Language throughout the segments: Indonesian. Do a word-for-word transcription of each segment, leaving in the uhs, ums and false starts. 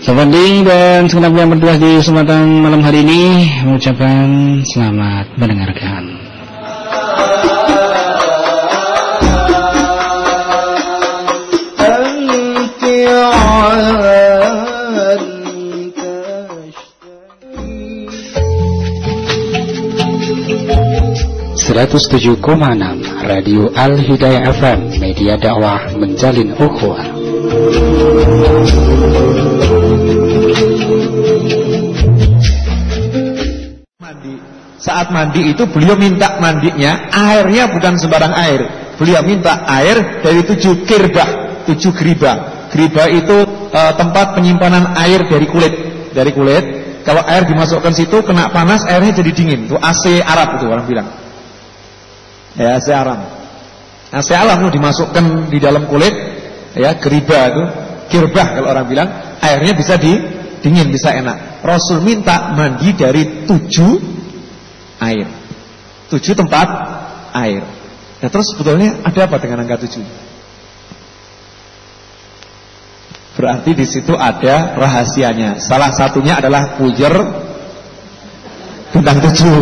Seperti dan segenap yang bertugas di kesempatan malam hari ini mengucapkan selamat mendengarkan. seratus tujuh koma enam Radio Al-Hidayah F M, media dakwah menjalin ukhuwah. Mandi. Saat mandi itu beliau minta mandinya, airnya bukan sembarang air. Beliau minta air dari tujuh kirbah, tujuh geriba. Geriba itu e, tempat penyimpanan air dari kulit, dari kulit. Kalau air dimasukkan situ kena panas, airnya jadi dingin. Itu A C Arab itu orang bilang. Ya, A C Arab. A C Arab itu dimasukkan di dalam kulit, ya, geriba itu, kirbah kalau orang bilang, airnya bisa di dingin, bisa enak. Rasul minta mandi dari tujuh air, tujuh tempat air. Nah, terus sebetulnya ada apa dengan angka tujuh? Berarti di situ ada rahasianya. Salah satunya adalah pujer bintang tujuh.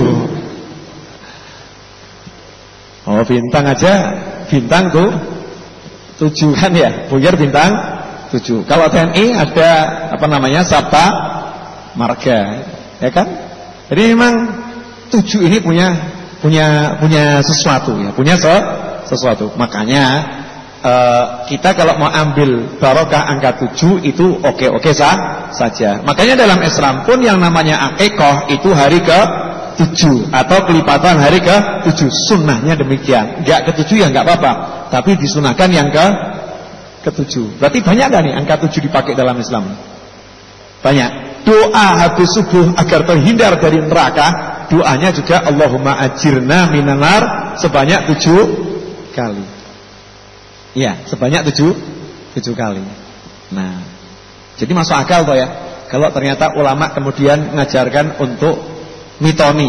Oh, bintang aja, bintang tuh tujuh kan ya, pujer bintang tujuh. Kalau T N I ada apa namanya, Sabta Marga, ya kan? Jadi memang tujuh ini punya punya punya sesuatu ya, punya se, sesuatu. Makanya uh, kita kalau mau ambil barokah angka tujuh itu oke-oke sah saja. Makanya dalam Islam pun yang namanya akikah itu hari ke tujuh atau kelipatan hari ke tujuh, sunnahnya demikian. Enggak ke tujuh ya enggak apa-apa, tapi disunahkan yang ke ketujuh. Berarti banyak gak nih angka tujuh dipakai dalam Islam? Banyak. Doa habis subuh agar terhindar dari neraka, doanya juga Allahumma ajirna minan nar sebanyak tujuh kali. Iya, sebanyak tujuh tujuh kali. Nah, jadi masuk akal toh ya. Kalau ternyata ulama kemudian mengajarkan untuk mitoni.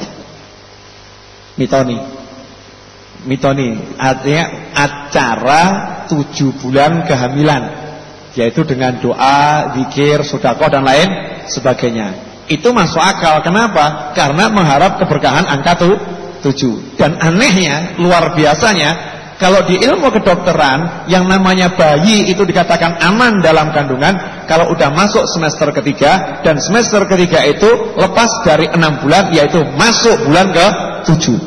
Mitoni. Mitoni artinya acara tujuh bulan kehamilan, yaitu dengan doa, zikir, sedekah dan lain sebagainya. Itu masuk akal. Kenapa? Karena mengharap keberkahan angka tujuh. Dan anehnya, luar biasanya, kalau di ilmu kedokteran yang namanya bayi itu dikatakan aman dalam kandungan kalau udah masuk semester ketiga, dan semester ketiga itu lepas dari enam bulan, yaitu masuk bulan ke tujuh.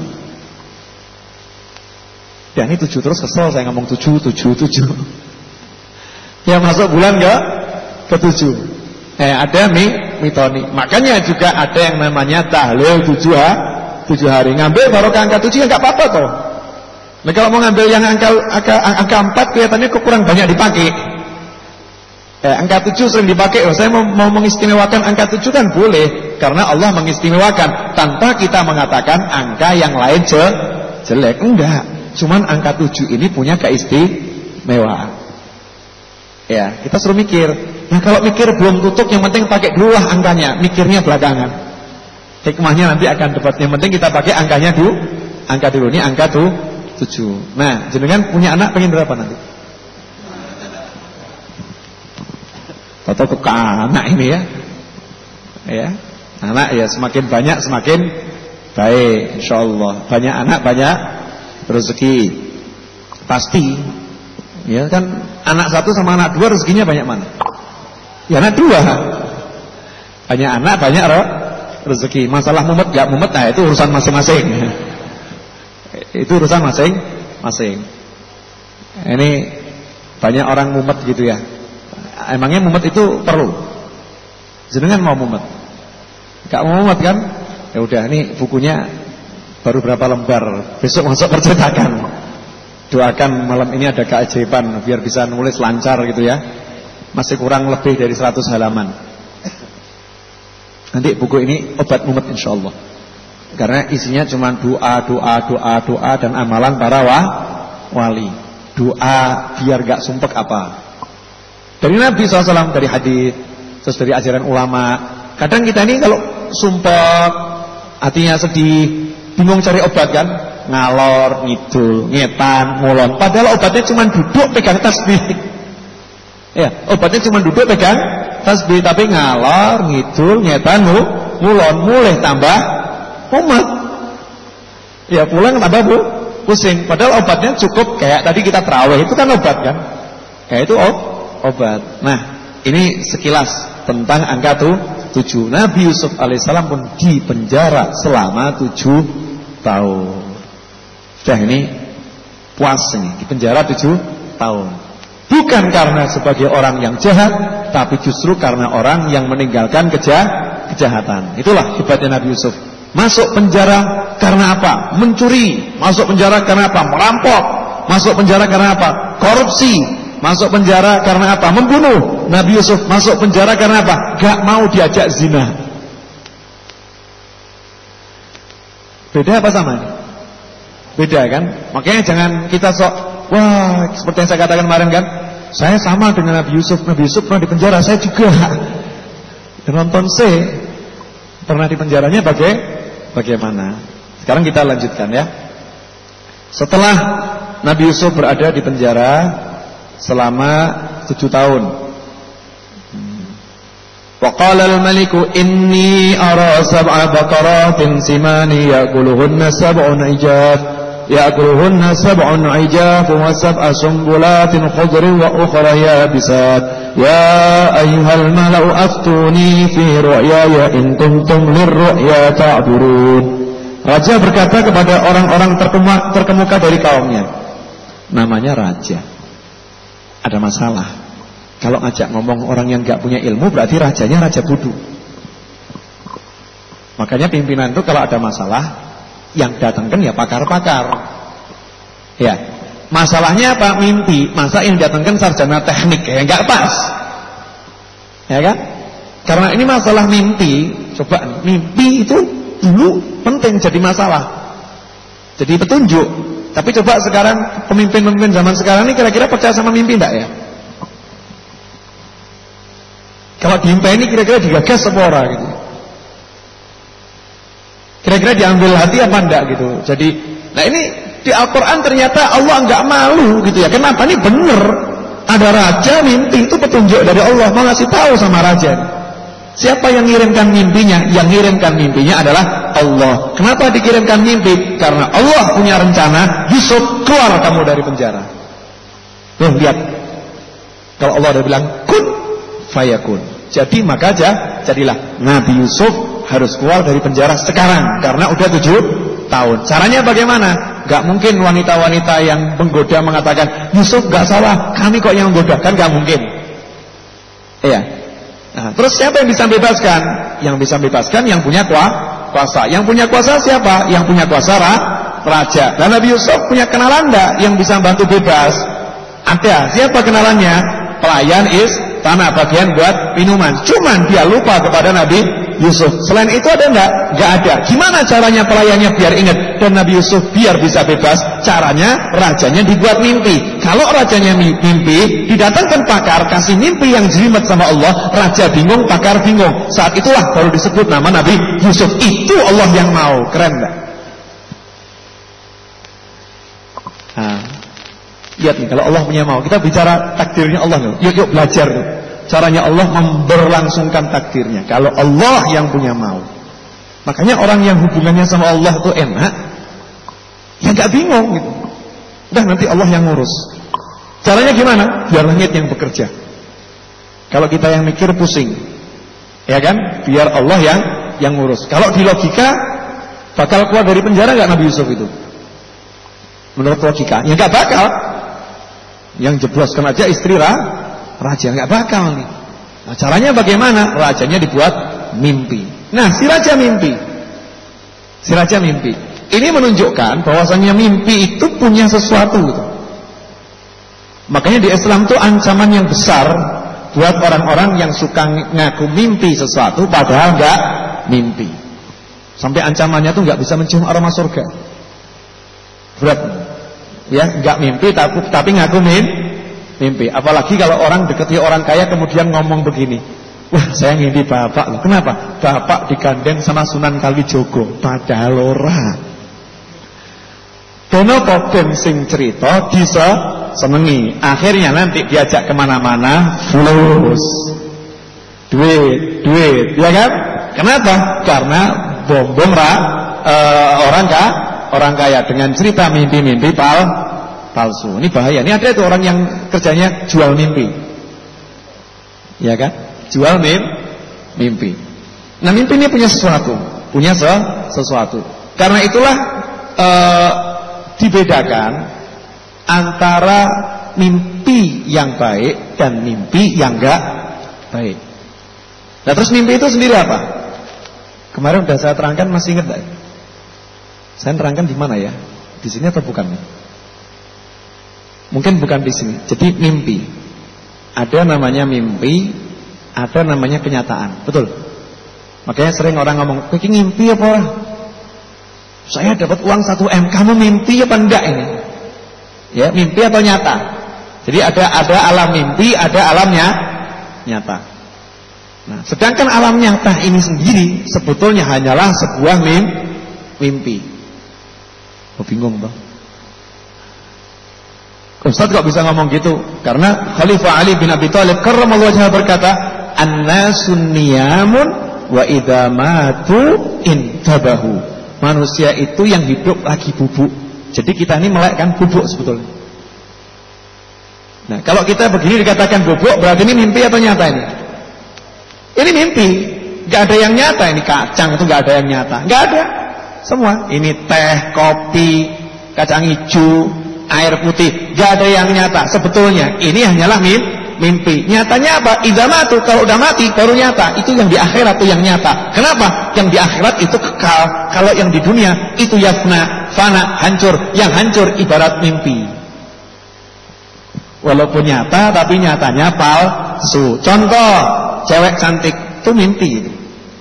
Ya ini tujuh terus, kesel saya ngomong tujuh, tujuh, tujuh. Ya masuk bulan ke ketujuh. Eh ada mi, mitoni. Makanya juga ada yang namanya tahlil tujuh, ha, tujuh hari. Ngambil barokah angka tujuh ya nggak apa-apa toh. Nah kalau mau ngambil yang angka angka, angka empat kelihatannya kok kurang banyak dipakai. Eh, angka tujuh sering dipakai. Oh, saya mau, mau mengistimewakan angka tujuh kan boleh, karena Allah mengistimewakan tanpa kita mengatakan angka yang lain je, jelek. Enggak. Cuman angka tujuh ini punya keistimewaan. Ya, kita suruh mikir. Nah, kalau mikir belum tutup, yang penting pakai dulu lah angkanya, mikirnya belakangan. Hikmahnya nanti akan dapat. Yang penting kita pakai angkanya dulu. Angka dulu ini angka tuh tujuh. Nah, jenengan punya anak pengen berapa nanti? Atau ke anak ini ya. Ya. Anak ya semakin banyak semakin baik, insyaallah. Banyak anak banyak rezeki. Pasti. Ya kan, anak satu sama anak dua rezekinya banyak mana? Ya anak dua. Banyak anak banyak rezeki. Masalah mumet gak mumet, nah itu urusan masing-masing. Itu urusan masing-masing. Ini banyak orang mumet gitu ya. Emangnya mumet itu perlu? Jenengan mau mumet? Gak mau mumet kan? Ya udah, ini bukunya baru berapa lembar, besok masuk percetakan. Doakan malam ini ada keajaiban biar bisa nulis lancar gitu ya. Masih kurang lebih dari seratus halaman. Nanti buku ini obat mumet insyaallah. Karena isinya cuma doa, doa, doa, doa dan amalan para wa, wali. Doa biar gak sumpek apa? Dari Nabi shallallahu alaihi wasallam, dari hadis, terus dari ajaran ulama. Kadang kita ini kalau sumpek, hatinya sedih, bingung cari obat kan, ngalor, ngidul, ngetan, ngulon. Padahal obatnya cuma duduk pegang tasbih. Ya, obatnya cuma duduk pegang tasbih tapi ngalor ngidul nyetan mulon mulih tambah umat. Ya pulang tambah bu, pusing. Padahal obatnya cukup kayak tadi kita tarawih itu kan obat kan? Kayak itu oh, obat. Nah, ini sekilas tentang angka tuh tujuh. Nabi Yusuf alaihissalam pun dipenjara selama tujuh tahun. Sudah ini puas ini dipenjara tujuh tahun. Bukan karena sebagai orang yang jahat, tapi justru karena orang yang meninggalkan keja kejahatan. Itulah hebatnya Nabi Yusuf. Masuk penjara karena apa? Mencuri. Masuk penjara karena apa? Merampok. Masuk penjara karena apa? Korupsi. Masuk penjara karena apa? Membunuh. Nabi Yusuf masuk penjara karena apa? Gak mau diajak zina. Beda apa sama ini? Beda kan? Makanya jangan kita sok, wah seperti yang saya katakan kemarin kan, saya sama dengan Nabi Yusuf. Nabi Yusuf pernah di penjara, saya juga. Nonton C pernah di penjaranya baga bagaimana? Sekarang kita lanjutkan ya. Setelah Nabi Yusuf berada di penjara selama tujuh tahun. Wa qala al-maliku inni ara sab'a baqaratin simani ya'kuluhunna sab'un ijaf ya'kuluhunna sab'un ijaf wa sab'a sumbulatin khudrin wa ukhra yabisat ya ayyuhal mala'u aftuni fi ru'yaya in kuntum lirru'ya ta'burun. Raja berkata kepada orang-orang terkemuka, terkemuka dari kaumnya. Namanya raja. Ada masalah. Kalau ngajak ngomong orang yang gak punya ilmu, berarti rajanya raja bodoh. Makanya pimpinan itu kalau ada masalah, yang datangkan ya pakar-pakar. Ya, masalahnya apa? Mimpi. Masa yang datangkan sarjana teknik, ya gak pas. Ya kan? Karena ini masalah mimpi. Coba, mimpi itu dulu penting jadi masalah, jadi petunjuk. Tapi coba sekarang pemimpin-pemimpin zaman sekarang ini kira-kira percaya sama mimpi enggak ya? Kalau diimpi ini kira-kira digagas apa ora gitu? Kira-kira diambil hati apa enggak gitu? Jadi, nah ini di Al-Quran ternyata Allah enggak malu gitu ya. Kenapa? Ini bener. Ada raja mimpi itu petunjuk dari Allah, mau ngasih tahu sama raja. Siapa yang ngirimkan mimpinya? Yang ngirimkan mimpinya adalah Allah. Kenapa dikirimkan mimpi? Karena Allah punya rencana, Yusuf keluar kamu dari penjara. Loh, lihat. Kalau Allah udah bilang kun fayakun. Jadi maka aja jadilah Nabi Yusuf harus keluar dari penjara sekarang karena udah tujuh tahun. Caranya bagaimana? Gak mungkin wanita-wanita yang menggoda mengatakan Yusuf gak salah, kami kok yang menggoda. Kan gak mungkin. Iya. Nah, terus siapa yang bisa bebaskan? Yang bisa bebaskan yang punya kuasa. Yang punya kuasa siapa? Yang punya kuasa raja. Dan Nabi Yusuf punya kenalan enggak yang bisa bantu bebas? Ada. Siapa kenalannya? Pelayan istana bagian buat minuman. Cuman dia lupa kepada Nabi Yusuf. Selain itu ada enggak? Enggak ada. Gimana caranya pelayannya biar ingat dan Nabi Yusuf biar bisa bebas? Caranya rajanya dibuat mimpi. Kalau rajanya mimpi, didatangkan pakar kasih mimpi yang jelimet sama Allah, raja bingung, pakar bingung. Saat itulah baru disebut nama Nabi Yusuf. Itu Allah yang mau. Keren enggak? Nah, lihat nih kalau Allah punya mau. Kita bicara takdirnya Allah nih. Yuk yuk belajar tuh. Caranya Allah memberlangsungkan takdirnya. Kalau Allah yang punya mau. Makanya orang yang hubungannya sama Allah itu enak, ya gak bingung gitu. Udah nanti Allah yang ngurus. Caranya gimana? Biar langit yang bekerja. Kalau kita yang mikir pusing, ya kan? Biar Allah yang yang ngurus. Kalau di logika bakal keluar dari penjara gak Nabi Yusuf itu? Menurut logika, ya gak bakal. Yang jebloskan aja istri ra, raja gak bakal nih. Nah, caranya bagaimana? Rajanya dibuat mimpi. Nah, si raja mimpi. Si raja mimpi. Ini menunjukkan bahwasannya mimpi itu punya sesuatu gitu. Makanya di Islam itu ancaman yang besar buat orang-orang yang suka ngaku mimpi sesuatu padahal enggak mimpi. Sampai ancamannya tuh enggak bisa mencium aroma surga. Berat. Ya, enggak mimpi tapi, tapi ngaku mimpi. Apalagi kalau orang deketi orang kaya kemudian ngomong begini. Wah, saya ngimpi bapak loh. Kenapa? Bapak digandeng sama Sunan Kalijogo. Padahal ora. Dono koden sing cerita bisa senengi. Akhirnya nanti diajak kemana-mana flus. Duit, duit, ya kan? Kenapa? Karena bombong ra, e, orang kah? Orang kaya dengan cerita mimpi-mimpi pal, palsu. Ini bahaya. Ini ada itu orang yang kerjanya jual mimpi. Ya kan? Jual mim, mimpi. Nah, mimpi ini punya sesuatu, punya se, sesuatu. Karena itulah e, dibedakan antara mimpi yang baik dan mimpi yang enggak baik. Nah, terus mimpi itu sendiri apa? Kemarin sudah saya terangkan, masih ingat enggak? Saya terangkan di mana ya? Di sini atau bukan? Mungkin bukan di sini. Jadi mimpi, ada namanya mimpi, ada namanya kenyataan. Betul? Makanya sering orang ngomong, "Kowe iki ngimpi apa ora? Saya dapat uang satu M, kamu mimpi apa enggak ini?" Ya, mimpi atau nyata? Jadi ada ada alam mimpi, ada alamnya nyata. Nah, sedangkan alam nyata ini sendiri sebetulnya hanyalah sebuah mim, mimpi. Oh, bingung bang. Ustaz kok bisa ngomong gitu? Karena Khalifah Ali bin Abi Thalib karramallahu wajhahu berkata, "An-nasun niyamun wa idza matu intabahu." Manusia itu yang hidup lagi bubuk. Jadi kita ini melek kan bubuk sebetulnya. Nah, kalau kita begini dikatakan bubuk, berarti ini mimpi atau nyata ini? Ini mimpi. Gak ada yang nyata. Ini kacang itu gak ada yang nyata. Gak ada. Semua. Ini teh, kopi, kacang hijau, air putih, gak ada yang nyata. Sebetulnya ini hanyalah mimpi. Nyatanya apa? Idza matu, kalau udah mati baru nyata. Itu yang di akhirat itu yang nyata. Kenapa? Yang di akhirat itu kekal. Kalau yang di dunia itu yafna, fana, hancur. Yang hancur ibarat mimpi. Walaupun nyata, tapi nyatanya palsu. Contoh, cewek cantik itu mimpi itu.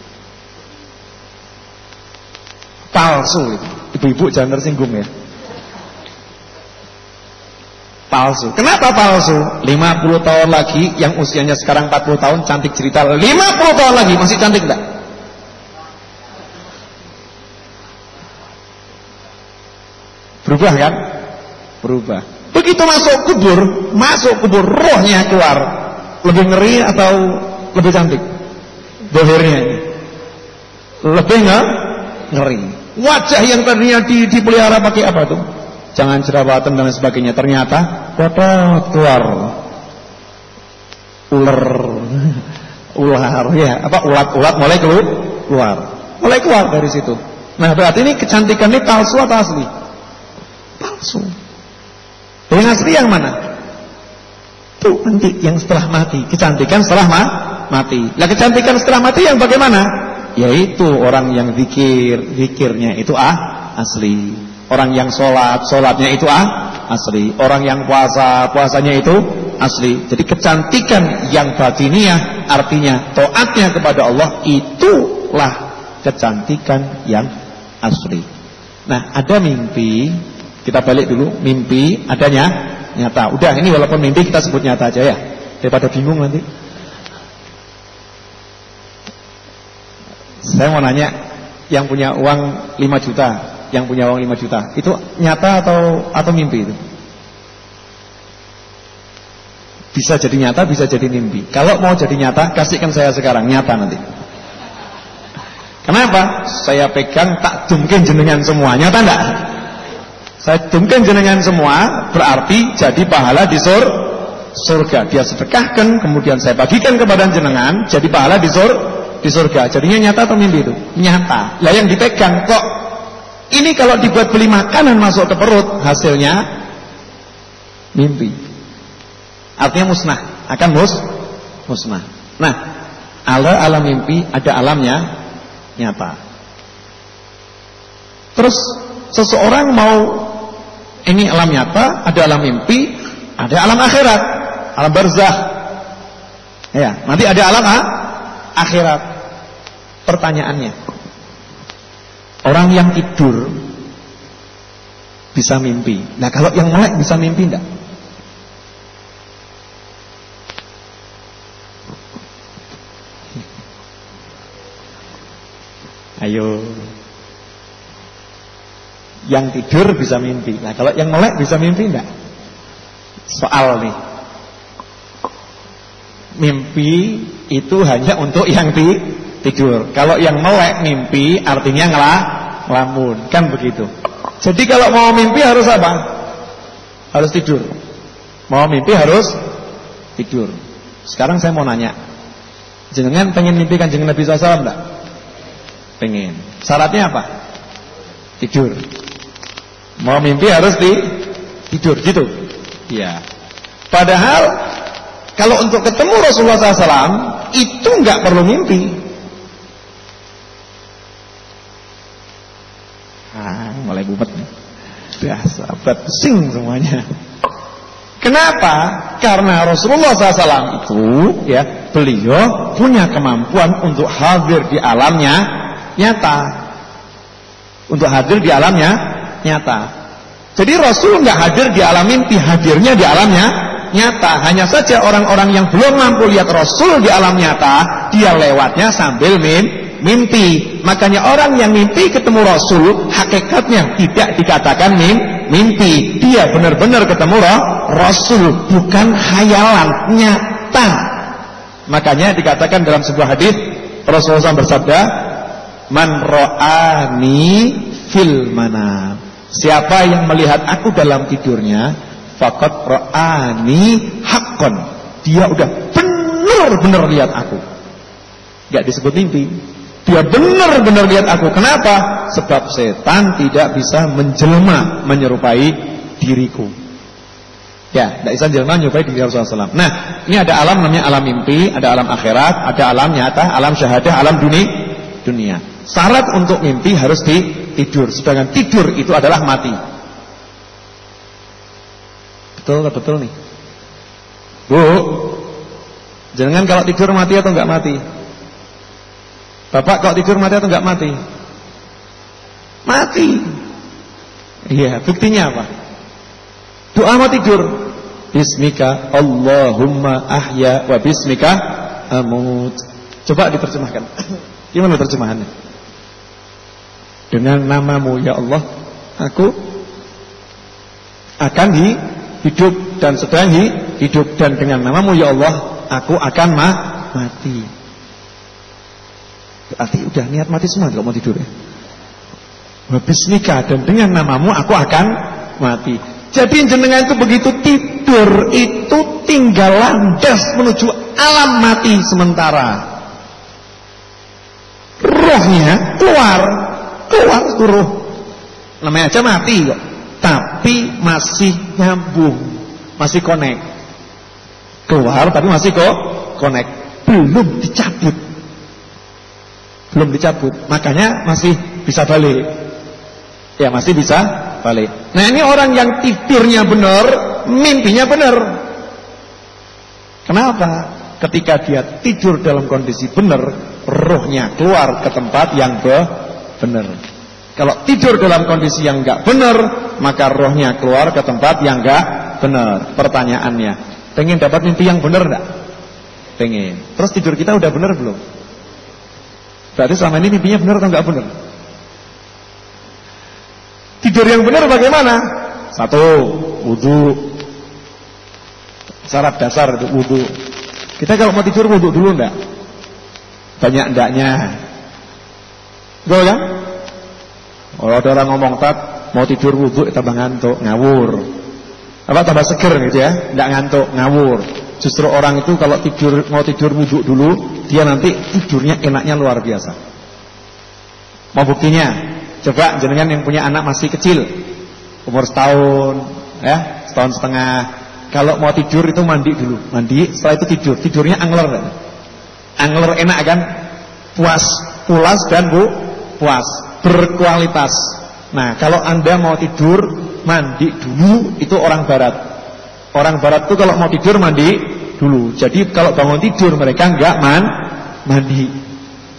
Palsu itu. Ibu-ibu jangan tersinggung ya. Palsu. Kenapa palsu? lima puluh tahun lagi, yang usianya sekarang empat puluh tahun, cantik cerita lima puluh tahun lagi masih cantik enggak? Berubah kan? Berubah. Begitu masuk kubur, masuk kubur rohnya keluar. Lebih ngeri atau lebih cantik? Dohirnya ini. Lebih nggak? Ngeri. Wajah yang tadinya dipelihara pakai apa tuh? Jangan jerawatan dan sebagainya, ternyata kotor keluar. Ular, ular ya, apa ulat-ulat mulai keluar, mulai keluar dari situ. Nah, berarti ini kecantikan ini palsu atau asli? Palsu. Yang asli yang mana? Tuh nanti yang setelah mati, kecantikan setelah ma mati. Nah, kecantikan setelah mati yang bagaimana? Yaitu orang yang zikir, zikirnya itu ah asli. Orang yang sholat, sholatnya itu ah asli. Orang yang puasa, puasanya itu asli. Jadi kecantikan yang batiniah, artinya taatnya kepada Allah, itulah kecantikan yang asli. Nah, ada mimpi. Kita balik dulu, mimpi adanya nyata. Udah, ini walaupun mimpi kita sebut nyata aja ya, daripada bingung nanti. Saya mau nanya, yang punya uang lima juta, yang punya uang lima juta, itu nyata atau atau mimpi itu? Bisa jadi nyata, bisa jadi mimpi. Kalau mau jadi nyata, kasihkan saya sekarang, nyata nanti. Kenapa? Saya pegang, tak dumkin jenengan semua, nyata enggak? Saya dumkin jenengan semua, berarti jadi pahala di sur, surga. Dia sedekahkan, kemudian saya bagikan kepada jenengan, jadi pahala di sur, di surga. Jadinya nyata atau mimpi itu? Nyata. Lah yang dipegang kok ini kalau dibuat beli makanan masuk ke perut, hasilnya mimpi. Artinya musnah, akan mus, musnah. Nah, ada alam mimpi, ada alamnya nyata. Terus seseorang mau, ini alam nyata, ada alam mimpi, ada alam akhirat, alam barzakh. Ya, nanti ada alam ah, akhirat. Pertanyaannya, orang yang tidur bisa mimpi. Nah, kalau yang melek bisa mimpi enggak? Ayo. Yang tidur bisa mimpi. Nah, kalau yang melek bisa mimpi enggak? Soal nih. mimpi itu hanya untuk yang ti tidur. Kalau yang melek mimpi artinya ngelah ngelamun, kan begitu. Jadi kalau mau mimpi harus apa? Harus tidur. Mau mimpi harus tidur. Sekarang saya mau nanya, jenengan pengen mimpi Kanjeng Nabi sallallahu alaihi wasallam enggak? Pengen. Syaratnya apa? Tidur. Mau mimpi harus di tidur gitu. Iya. Padahal kalau untuk ketemu Rasulullah sallallahu alaihi wasallam itu nggak perlu mimpi. Ah, mulai bumet nih. Biasa, berat pusing semuanya. Kenapa? Karena Rasulullah sallallahu alaihi wasallam itu ya, beliau punya kemampuan untuk hadir di alamnya nyata. Untuk hadir di alamnya nyata. Jadi Rasul nggak hadir di alam mimpi, hadirnya di alamnya nyata. Hanya saja orang-orang yang belum mampu lihat Rasul di alam nyata, dia lewatnya sambil mimpi. Makanya orang yang mimpi ketemu Rasul, hakikatnya tidak dikatakan mimpi. Dia benar-benar ketemu Rasul, bukan khayalan, nyata. Makanya dikatakan dalam sebuah hadis, Rasulullah shallallahu alaihi wasallam bersabda, "Man ra'ani fil manam." Siapa yang melihat aku dalam tidurnya, faqad ra'ani haqqan. Dia udah benar-benar lihat aku. Enggak disebut mimpi. Dia benar-benar lihat aku. Kenapa? Sebab setan tidak bisa menjelma menyerupai diriku. Ya, tidak bisa menjelma menyerupai diri Rasulullah shallallahu alaihi wasallam. Nah, ini ada alam namanya alam mimpi, ada alam akhirat, ada alam nyata, alam syahadah, alam dunia. dunia. Syarat untuk mimpi harus di tidur, sedangkan tidur itu adalah mati. Betul betul nih, Bu. Jangan kalau tidur mati atau enggak mati? Bapak kalau tidur mati atau enggak mati? Mati. Iya, buktinya apa? Doa mau tidur. Bismika Allahumma ahya wa bismika amut. Coba diterjemahkan. Gimana terjemahannya? Dengan namamu ya Allah, aku akan hidup dan sedang hidup, dan dengan namamu ya Allah, aku akan ma mati. Berarti udah niat mati semua kalau mau tidur ya. Bismika, dan dengan namamu aku akan mati. Jadi jenengan itu begitu tidur itu tinggal landas menuju alam mati sementara. Rohnya keluar, keluar suruh. Namanya aja mati kok, tapi masih nyambung, masih connect. Keluar tapi masih kok connect, belum dicabut, belum dicabut. Makanya masih bisa balik. Ya masih bisa balik. Nah ini orang yang tidurnya benar, mimpinya benar. Kenapa? Ketika dia tidur dalam kondisi benar, rohnya keluar ke tempat yang benar. Kalau tidur dalam kondisi yang enggak benar, maka rohnya keluar ke tempat yang enggak benar. Pertanyaannya, pengen dapat mimpi yang benar enggak? Pengen. Terus tidur kita udah benar belum? Berarti selama ini mimpinya benar atau enggak benar? Tidur yang benar bagaimana? Satu, wudu. Syarat dasar itu wudu. Kita kalau mau tidur wudu dulu enggak? Banyak endaknya. Betul kan? Kalau ada orang ngomong tak mau tidur wudu tambah ngantuk, ngawur. Apa tambah seger gitu ya? Enggak ngantuk, ngawur. Justru orang itu kalau tidur mau tidur wudu dulu, dia nanti tidurnya enaknya luar biasa. Mau buktinya? Coba jenengan yang punya anak masih kecil, umur setahun, ya, setahun setengah. Kalau mau tidur itu mandi dulu, mandi, setelah itu tidur. Tidurnya angler kan? Angler enak kan? Puas, pulas dan bu, puas, berkualitas. Nah, kalau Anda mau tidur, mandi dulu, itu orang barat. Orang barat itu kalau mau tidur mandi dulu. Jadi kalau bangun tidur mereka enggak man, mandi.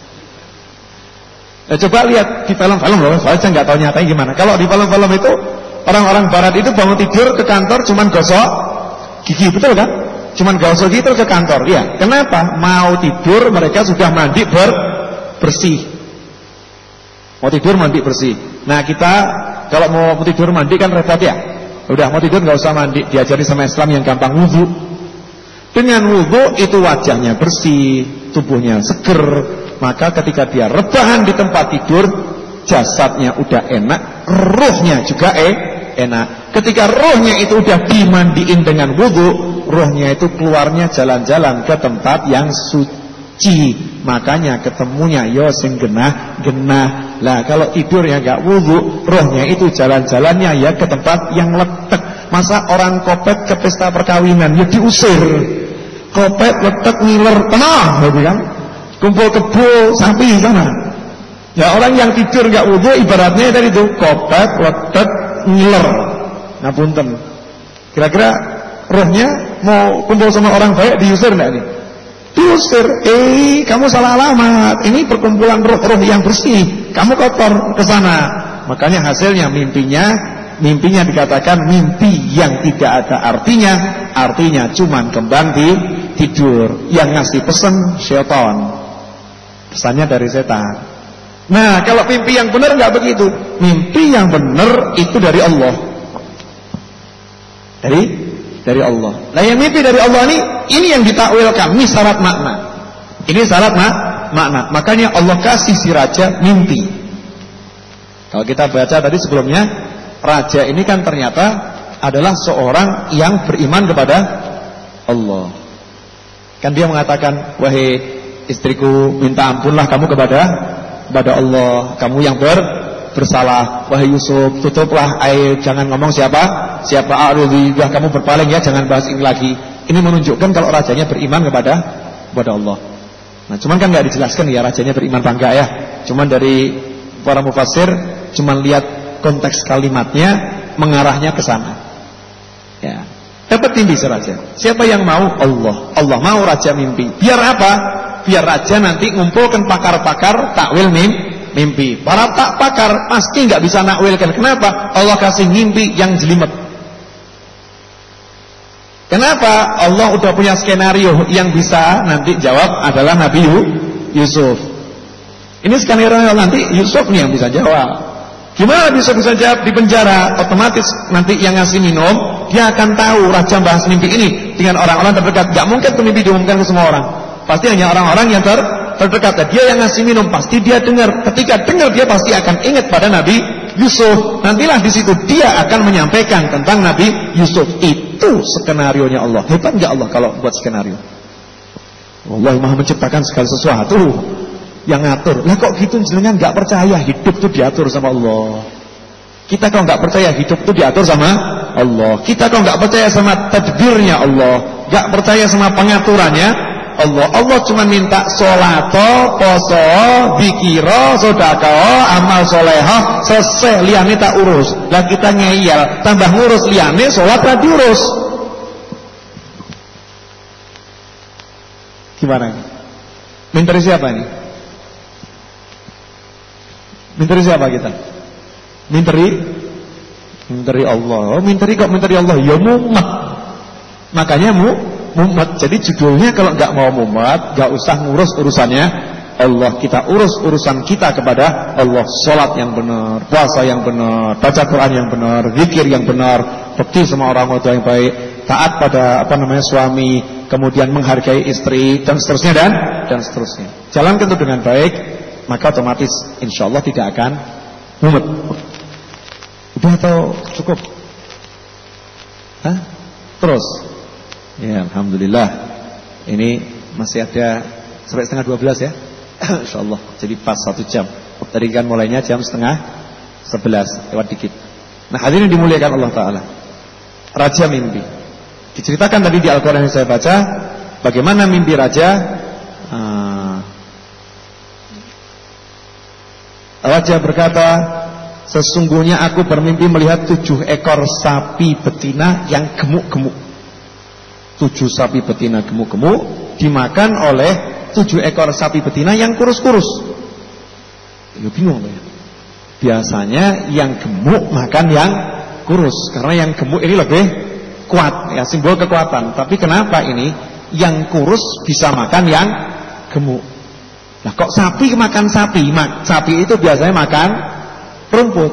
Nah, coba lihat di film-film loh, soalnya saya nggak tahu nyatanya gimana. Kalau di film-film itu orang-orang barat itu bangun tidur ke kantor cuman gosok gigi, betul kan? Cuman gosok gigi terus ke kantor. Iya. Kenapa? Mau tidur mereka sudah mandi ber bersih. Mau tidur mandi bersih. Nah kita kalau mau tidur mandi kan repot ya. Udah mau tidur nggak usah mandi, diajari sama Islam yang gampang wudu. Dengan wudu itu wajahnya bersih, tubuhnya seger, maka ketika dia rebahan di tempat tidur, jasadnya udah enak, rohnya juga eh, enak. Ketika rohnya itu udah dimandiin dengan wudu, rohnya itu keluarnya jalan-jalan ke tempat yang suci. Makanya ketemunya yo sing genah-genah. Lah kalau tidur ya enggak wudu, rohnya itu jalan-jalannya ya ke tempat yang letek. Masa orang kopet ke pesta perkawinan ya diusir. Kopet letek ngiler tenang, gitu kan? Kumpul kebo sapi di sana. Ya orang yang tidur enggak wudu ibaratnya dari itu kopet letek ngiler. Ngapunten. Kira-kira rohnya mau kumpul sama orang baik diusir enggak nih? Diusir. Eh, kamu salah alamat. Ini perkumpulan roh-roh yang bersih. Kamu kotor ke sana. Makanya hasilnya mimpinya, mimpinya dikatakan mimpi yang tidak ada artinya. Artinya cuman kembang di tidur. Yang ngasih pesan syaitan. Pesannya dari setan. Nah, kalau mimpi yang benar enggak begitu. Mimpi yang benar itu dari Allah. Dari dari Allah. Nah, yang mimpi dari Allah ini ini yang ditakwilkan, ini syarat makna. Ini syarat mak makna. Makanya Allah kasih si raja mimpi. Kalau kita baca tadi sebelumnya, raja ini kan ternyata adalah seorang yang beriman kepada Allah. Kan dia mengatakan, "Wahai istriku, minta ampunlah kamu kepada kepada Allah. Kamu yang ber bersalah. Wahai Yusuf, tutuplah air, jangan ngomong siapa siapa a'udzu, sudah kamu berpaling ya, jangan bahas ini lagi." Ini menunjukkan kalau rajanya beriman kepada kepada Allah. Nah, cuman kan nggak dijelaskan ya rajanya beriman apa enggak ya. Cuman dari para mufassir cuman lihat konteks kalimatnya mengarahnya ke sana. Ya. Dapat mimpi si raja. Siapa yang mau? Allah. Allah mau raja mimpi. Biar apa? Biar raja nanti ngumpulkan pakar-pakar takwil mimpi. Mimpi. Para tak pakar pasti nggak bisa nakwilkan. Kenapa? Allah kasih mimpi yang jelimet. Kenapa? Allah udah punya skenario yang bisa nanti jawab adalah Nabi Yusuf. Ini skenario nanti Yusuf nih yang bisa jawab. Gimana Yusuf bisa jawab di penjara? Otomatis nanti yang ngasih minum dia akan tahu raja bahas mimpi ini dengan orang-orang terdekat. Gak mungkin tuh mimpi diumumkan ke semua orang. Pasti hanya orang-orang yang ter terdekat. Dia yang ngasih minum pasti dia dengar. Ketika dengar dia pasti akan ingat pada Nabi Yusuf. Nantilah di situ dia akan menyampaikan tentang Nabi Yusuf. Itu skenarionya Allah. Hebat enggak Allah kalau buat skenario? Allah Maha menciptakan segala sesuatu yang ngatur. Lah kok gitu jenengan enggak percaya hidup itu diatur sama Allah? Kita kok enggak percaya hidup itu diatur sama Allah? Kita kok enggak percaya sama tadbirnya Allah? Enggak percaya sama pengaturannya Allah. Allah cuma minta sholato, poso, zikiro, sedekah, amal solehah, selesai, liyane tak urus. Lah kita ngeyel, tambah ngurus liyane, sholat ra diurus. Gimana ini? Minteri siapa ini? Minteri siapa kita? Minteri? Minteri Allah. Oh, minteri kok minteri Allah? Ya mumet. Makanya mu mumet. Jadi judulnya kalau nggak mau mumet, nggak usah ngurus urusannya Allah. Kita urus urusan kita kepada Allah. Sholat yang benar, puasa yang benar, baca Quran yang benar, zikir yang benar, bekti sama orang tua yang baik, taat pada apa namanya suami, kemudian menghargai istri dan seterusnya dan dan seterusnya. Jalankan itu dengan baik, maka otomatis insya Allah tidak akan mumet. Udah atau cukup? Hah? Terus? Ya, alhamdulillah. Ini masih ada sampai setengah dua belas ya. Insya Allah. Jadi pas satu jam. Tadi kan mulainya jam setengah sebelas lewat dikit. Nah, hadirin dimuliakan Allah Taala. Raja mimpi. Diceritakan tadi di Al-Quran yang saya baca, bagaimana mimpi raja. Uh, raja berkata, sesungguhnya aku bermimpi melihat tujuh ekor sapi betina yang gemuk-gemuk. Tujuh sapi betina gemuk-gemuk dimakan oleh tujuh ekor sapi betina yang kurus-kurus. Ya bingung ya. Biasanya yang gemuk makan yang kurus, karena yang gemuk ini lebih kuat, ya simbol kekuatan. Tapi kenapa ini yang kurus bisa makan yang gemuk? Nah kok sapi makan sapi? Sapi itu biasanya makan rumput.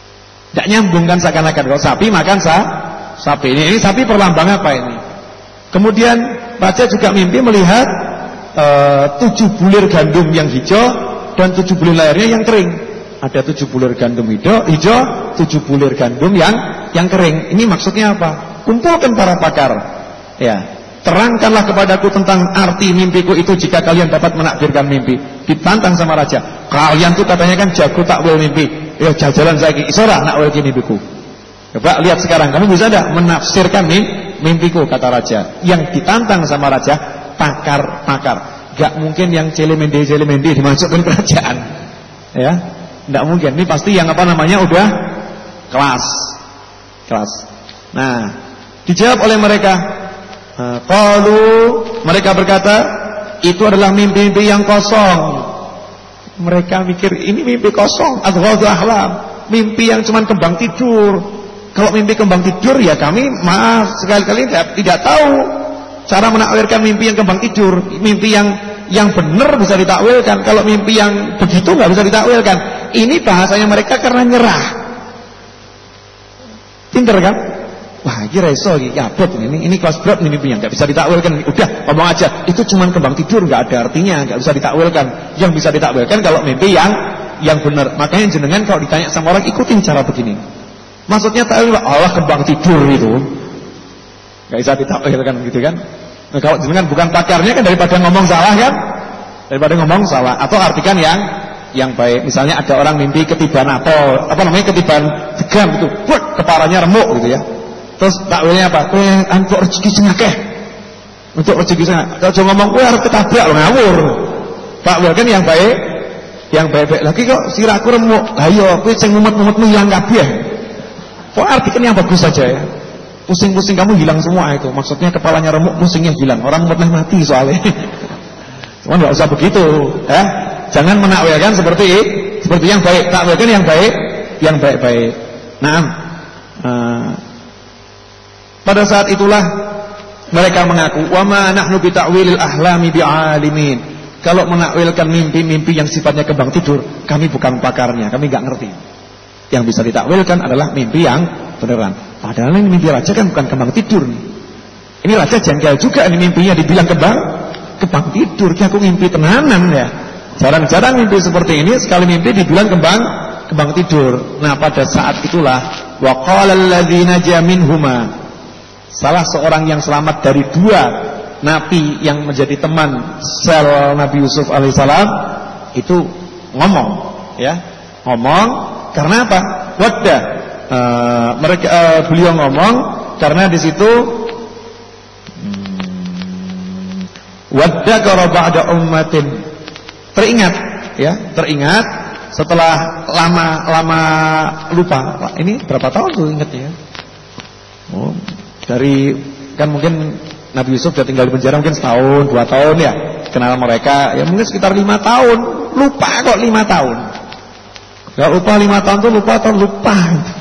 Tidak nyambung kan seakan-akan kalau sapi makan sa sapi. Ini, ini sapi perlambang apa ini? Kemudian raja juga mimpi melihat uh, tujuh bulir gandum yang hijau dan tujuh bulir lainnya yang kering. Ada tujuh bulir gandum hijau, hijau, tujuh bulir gandum yang yang kering. Ini maksudnya apa? Kumpulkan para pakar. Ya, terangkanlah kepadaku tentang arti mimpiku itu jika kalian dapat menakbirkan mimpi. Ditantang sama raja. Kalian tuh katanya kan jago takwil mimpi. Ya jajalan saiki isora nakwil mimpiku. Coba lihat sekarang, kamu bisa enggak menafsirkan mimpiku, kata raja. Yang ditantang sama raja pakar-pakar. Gak mungkin yang celemende-celemende dimasukkan kerajaan. Ya. Tidak mungkin, ini pasti yang apa namanya udah kelas, kelas. Nah, dijawab oleh mereka. Qalu, mereka berkata, itu adalah mimpi-mimpi yang kosong. Mereka mikir ini mimpi kosong, adghadhu ahlam, mimpi yang cuman kembang tidur. Kalau mimpi kembang tidur ya kami maaf sekali-kali tidak, tidak tahu cara menakwilkan mimpi yang kembang tidur, mimpi yang yang benar bisa ditakwilkan. Kalau mimpi yang begitu nggak bisa ditakwilkan. Ini bahasanya mereka karena nyerah. Pinter kan? Wah, kira iso iki abot ini. Ini kelas berat ini mimpinya, nggak bisa ditakwilkan. Udah, ngomong aja. Itu cuma kembang tidur, nggak ada artinya, nggak bisa ditakwilkan. Yang bisa ditakwilkan kalau mimpi yang yang benar. Makanya jenengan kalau ditanya sama orang ikutin cara begini. Maksudnya takwil Allah kembang tidur itu. Nggak bisa ditakwilkan gitu kan? Nah, kalau jenengan bukan pakarnya kan daripada ngomong salah kan? Daripada ngomong salah atau artikan yang yang baik. Misalnya ada orang mimpi ketiban apel, apa namanya ketiban degam itu, buat kepalanya remuk gitu ya. Terus takwilnya apa? Kowe antuk rezeki sing akeh. Untuk rezeki sing akeh. Kalau ngomong kowe arep ketabrak lho ngawur. Takwil kan yang baik, yang baik-baik. Lagi kok sirahku remuk. Lah iya, kowe sing mumet-mumetmu ilang kabeh. Kok artikan yang bagus saja ya. Pusing-pusing kamu hilang semua itu. Maksudnya kepalanya remuk, pusingnya hilang. Orang mumet mati soalnya. Cuma enggak usah begitu, ya. Jangan menakwilkan seperti seperti yang baik, takwilkan yang baik, yang baik-baik. Naam. Uh, pada saat itulah mereka mengaku, "Wa ma nahnu bi ta'wilil ahlami bi'alimin." Kalau menakwilkan mimpi-mimpi yang sifatnya kembang tidur, kami bukan pakarnya, kami enggak ngerti. Yang bisa ditakwilkan adalah mimpi yang beneran. Padahal ini mimpi raja kan bukan kembang tidur nih. Ini raja jengkel juga, ini mimpinya dibilang kembang kembang tidur. Ki aku mimpi tenanan ya. Jarang-jarang mimpi seperti ini, sekali mimpi dibilang kembang kembang tidur. Nah, pada saat itulah wa qala alladziina naja minhuma, salah seorang yang selamat dari dua napi yang menjadi teman sel Nabi Yusuf alaihissalam itu ngomong, ya. Ngomong karena apa? Wadda. Uh, mereka uh, beliau ngomong karena di situ hmm, wadda qara ba'da ummatin, teringat ya, teringat setelah lama-lama lupa. Wah, ini berapa tahun tuh ingatnya? Oh, dari kan mungkin Nabi Yusuf sudah tinggal di penjara mungkin setahun, dua tahun ya. Kenal mereka ya mungkin sekitar lima tahun. Lupa kok lima tahun. Kalau lupa lima tahun tuh lupa atau lupa.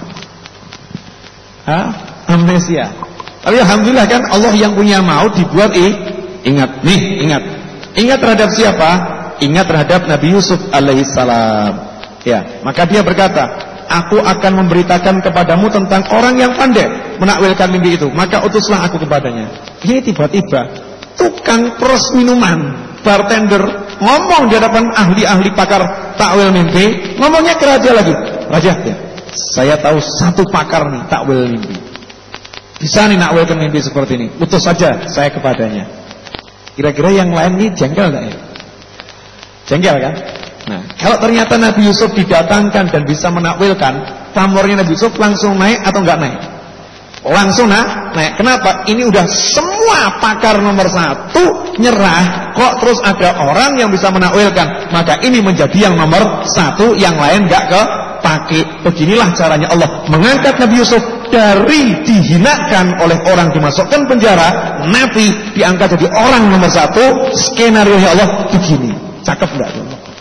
Hah? Amnesia. Tapi alhamdulillah kan Allah yang punya mau dibuat eh, ingat nih, ingat. Ingat terhadap siapa? Ingat terhadap Nabi Yusuf alaihissalam. Ya, maka dia berkata, aku akan memberitakan kepadamu tentang orang yang pandai menakwilkan mimpi itu. Maka utuslah aku kepadanya. Ini tiba-tiba tukang pros minuman, bartender, ngomong di hadapan ahli-ahli pakar takwil mimpi. Ngomongnya ke raja lagi. Raja, ya, saya tahu satu pakar nih takwil mimpi. Bisa nih nakwilkan mimpi seperti ini. Utus saja saya kepadanya. Kira-kira yang lain nih jengkel enggak ya? Jengkel kan? Nah, kalau ternyata Nabi Yusuf didatangkan dan bisa menakwilkan, pamornya Nabi Yusuf langsung naik atau enggak naik? Langsung nah, naik. Kenapa? Ini udah semua pakar nomor satu nyerah, kok terus ada orang yang bisa menakwilkan. Maka ini menjadi yang nomor satu, yang lain enggak kepake. Beginilah caranya Allah mengangkat Nabi Yusuf dari dihinakan oleh orang dimasukkan penjara, Nabi diangkat jadi orang nomor satu. Skenario Allah begini. Cakep enggak?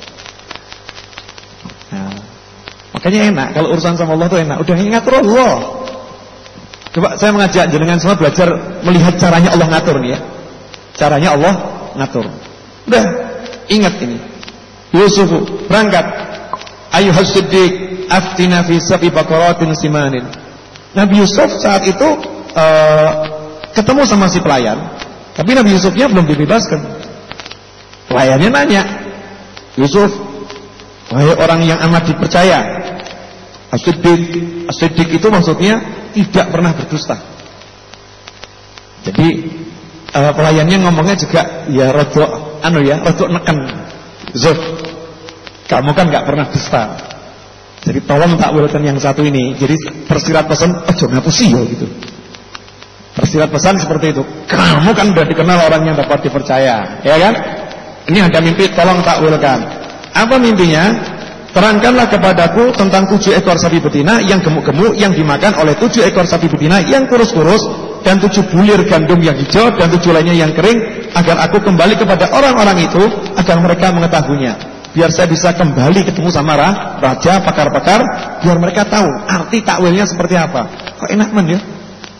Nah, makanya enak kalau urusan sama Allah tuh enak. Udah ingat Allah. Coba saya mengajak jenengan semua belajar melihat caranya Allah ngatur nih ya. Caranya Allah ngatur. Udah ingat ini. Yusuf berangkat. Ayyuhas siddiq aftina fi sab'i baqaratin simanin. Nabi Yusuf saat itu uh, ketemu sama si pelayan, tapi Nabi Yusufnya belum dibebaskan. Pelayannya nanya, Yusuf, wahai orang yang amat dipercaya, As-Siddiq, As-Siddiq itu maksudnya tidak pernah berdusta. Jadi uh, pelayannya ngomongnya juga ya rodok, anu ya, rodok neken. Yusuf, kamu kan nggak pernah dusta. Jadi tolong takwilkan yang satu ini. Jadi tersirat pesan, ojo ngapusi ya gitu. Tersirat pesan seperti itu. Kamu kan udah dikenal orang yang dapat dipercaya, ya kan? Ini ada mimpi, tolong takwilkan. Apa mimpinya? Terangkanlah kepadaku tentang tujuh ekor sapi betina yang gemuk-gemuk yang dimakan oleh tujuh ekor sapi betina yang kurus-kurus, dan tujuh bulir gandum yang hijau dan tujuh lainnya yang kering, agar aku kembali kepada orang-orang itu agar mereka mengetahuinya. Biar saya bisa kembali ketemu sama raja, pakar-pakar, biar mereka tahu arti takwilnya seperti apa. Kok enak men ya?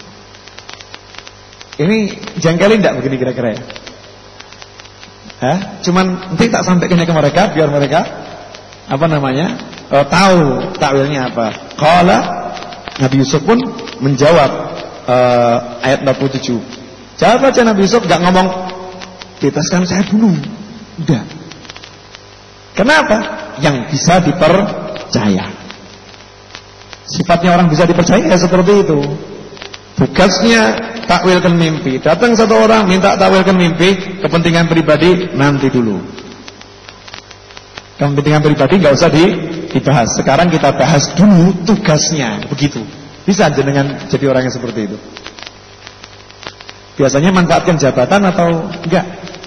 Ini jengkelin enggak begini kira-kira ya? Hah? Cuman nanti tak sampaikan ke mereka biar mereka apa namanya? Oh, tahu takwilnya apa. Qala, Nabi Yusuf pun menjawab uh, ayat empat puluh tujuh. Jawab aja Nabi Yusuf, enggak ngomong bebaskan saya dulu. Udah. Kenapa? Yang bisa dipercaya. Sifatnya orang bisa dipercaya ya seperti itu. Tugasnya takwilkan mimpi. Datang satu orang minta takwilkan mimpi, kepentingan pribadi nanti dulu. Kepentingan pribadi nggak usah dibahas. Sekarang kita bahas dulu tugasnya. Begitu. Bisa jenengan jadi orang yang seperti itu. Biasanya manfaatkan jabatan atau enggak?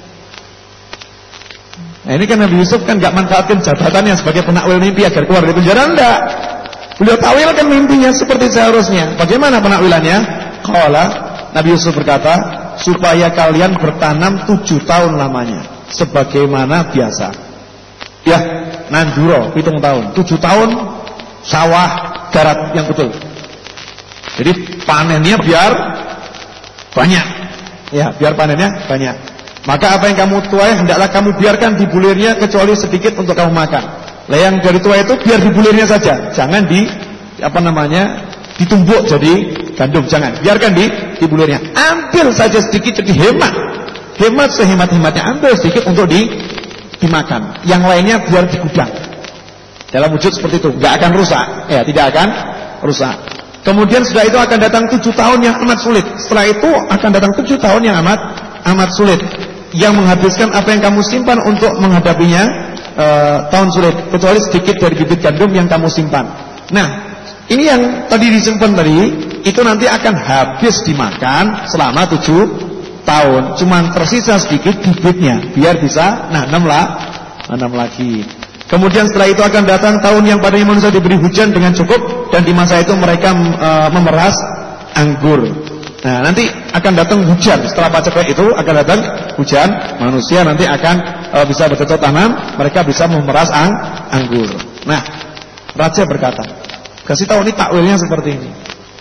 Nah ini kan Nabi Yusuf kan gak manfaatkan jabatannya sebagai penakwil mimpi agar keluar dari penjara, enggak. Beliau takwilkan mimpinya seperti seharusnya. Bagaimana penakwilannya? Qala, Nabi Yusuf berkata, supaya kalian bertanam tujuh tahun lamanya, sebagaimana biasa. Ya, nanduro, hitung tahun. Tujuh tahun sawah darat yang betul. Jadi panennya biar banyak. Ya, biar panennya banyak. Maka apa yang kamu tuai hendaklah kamu biarkan di bulirnya kecuali sedikit untuk kamu makan. Lah yang dari tuai itu biar di bulirnya saja, jangan di apa namanya ditumbuk jadi gandum, jangan. Biarkan di di bulirnya. Ambil saja sedikit jadi hemat. Hemat sehemat-hematnya, ambil sedikit untuk di dimakan. Yang lainnya biar di gudang. Dalam wujud seperti itu, enggak akan rusak. Ya, tidak akan rusak. Kemudian setelah itu akan datang tujuh tahun yang amat sulit. Setelah itu akan datang tujuh tahun yang amat amat sulit, yang menghabiskan apa yang kamu simpan untuk menghadapinya e, tahun sulit, kecuali sedikit dari bibit gandum yang kamu simpan. Nah, ini yang tadi disimpan tadi, itu nanti akan habis dimakan selama tujuh tahun. Cuman tersisa sedikit bibitnya, biar bisa nanam lah, nanam lagi. Kemudian setelah itu akan datang tahun yang padanya manusia diberi hujan dengan cukup, dan di masa itu mereka e, memeras anggur. Nah nanti akan datang hujan. Setelah paceklik itu akan datang hujan. Manusia nanti akan e, bisa bercocok tanam. Mereka bisa memeras ang, anggur. Nah raja berkata, kasih tahu ini takwilnya seperti ini.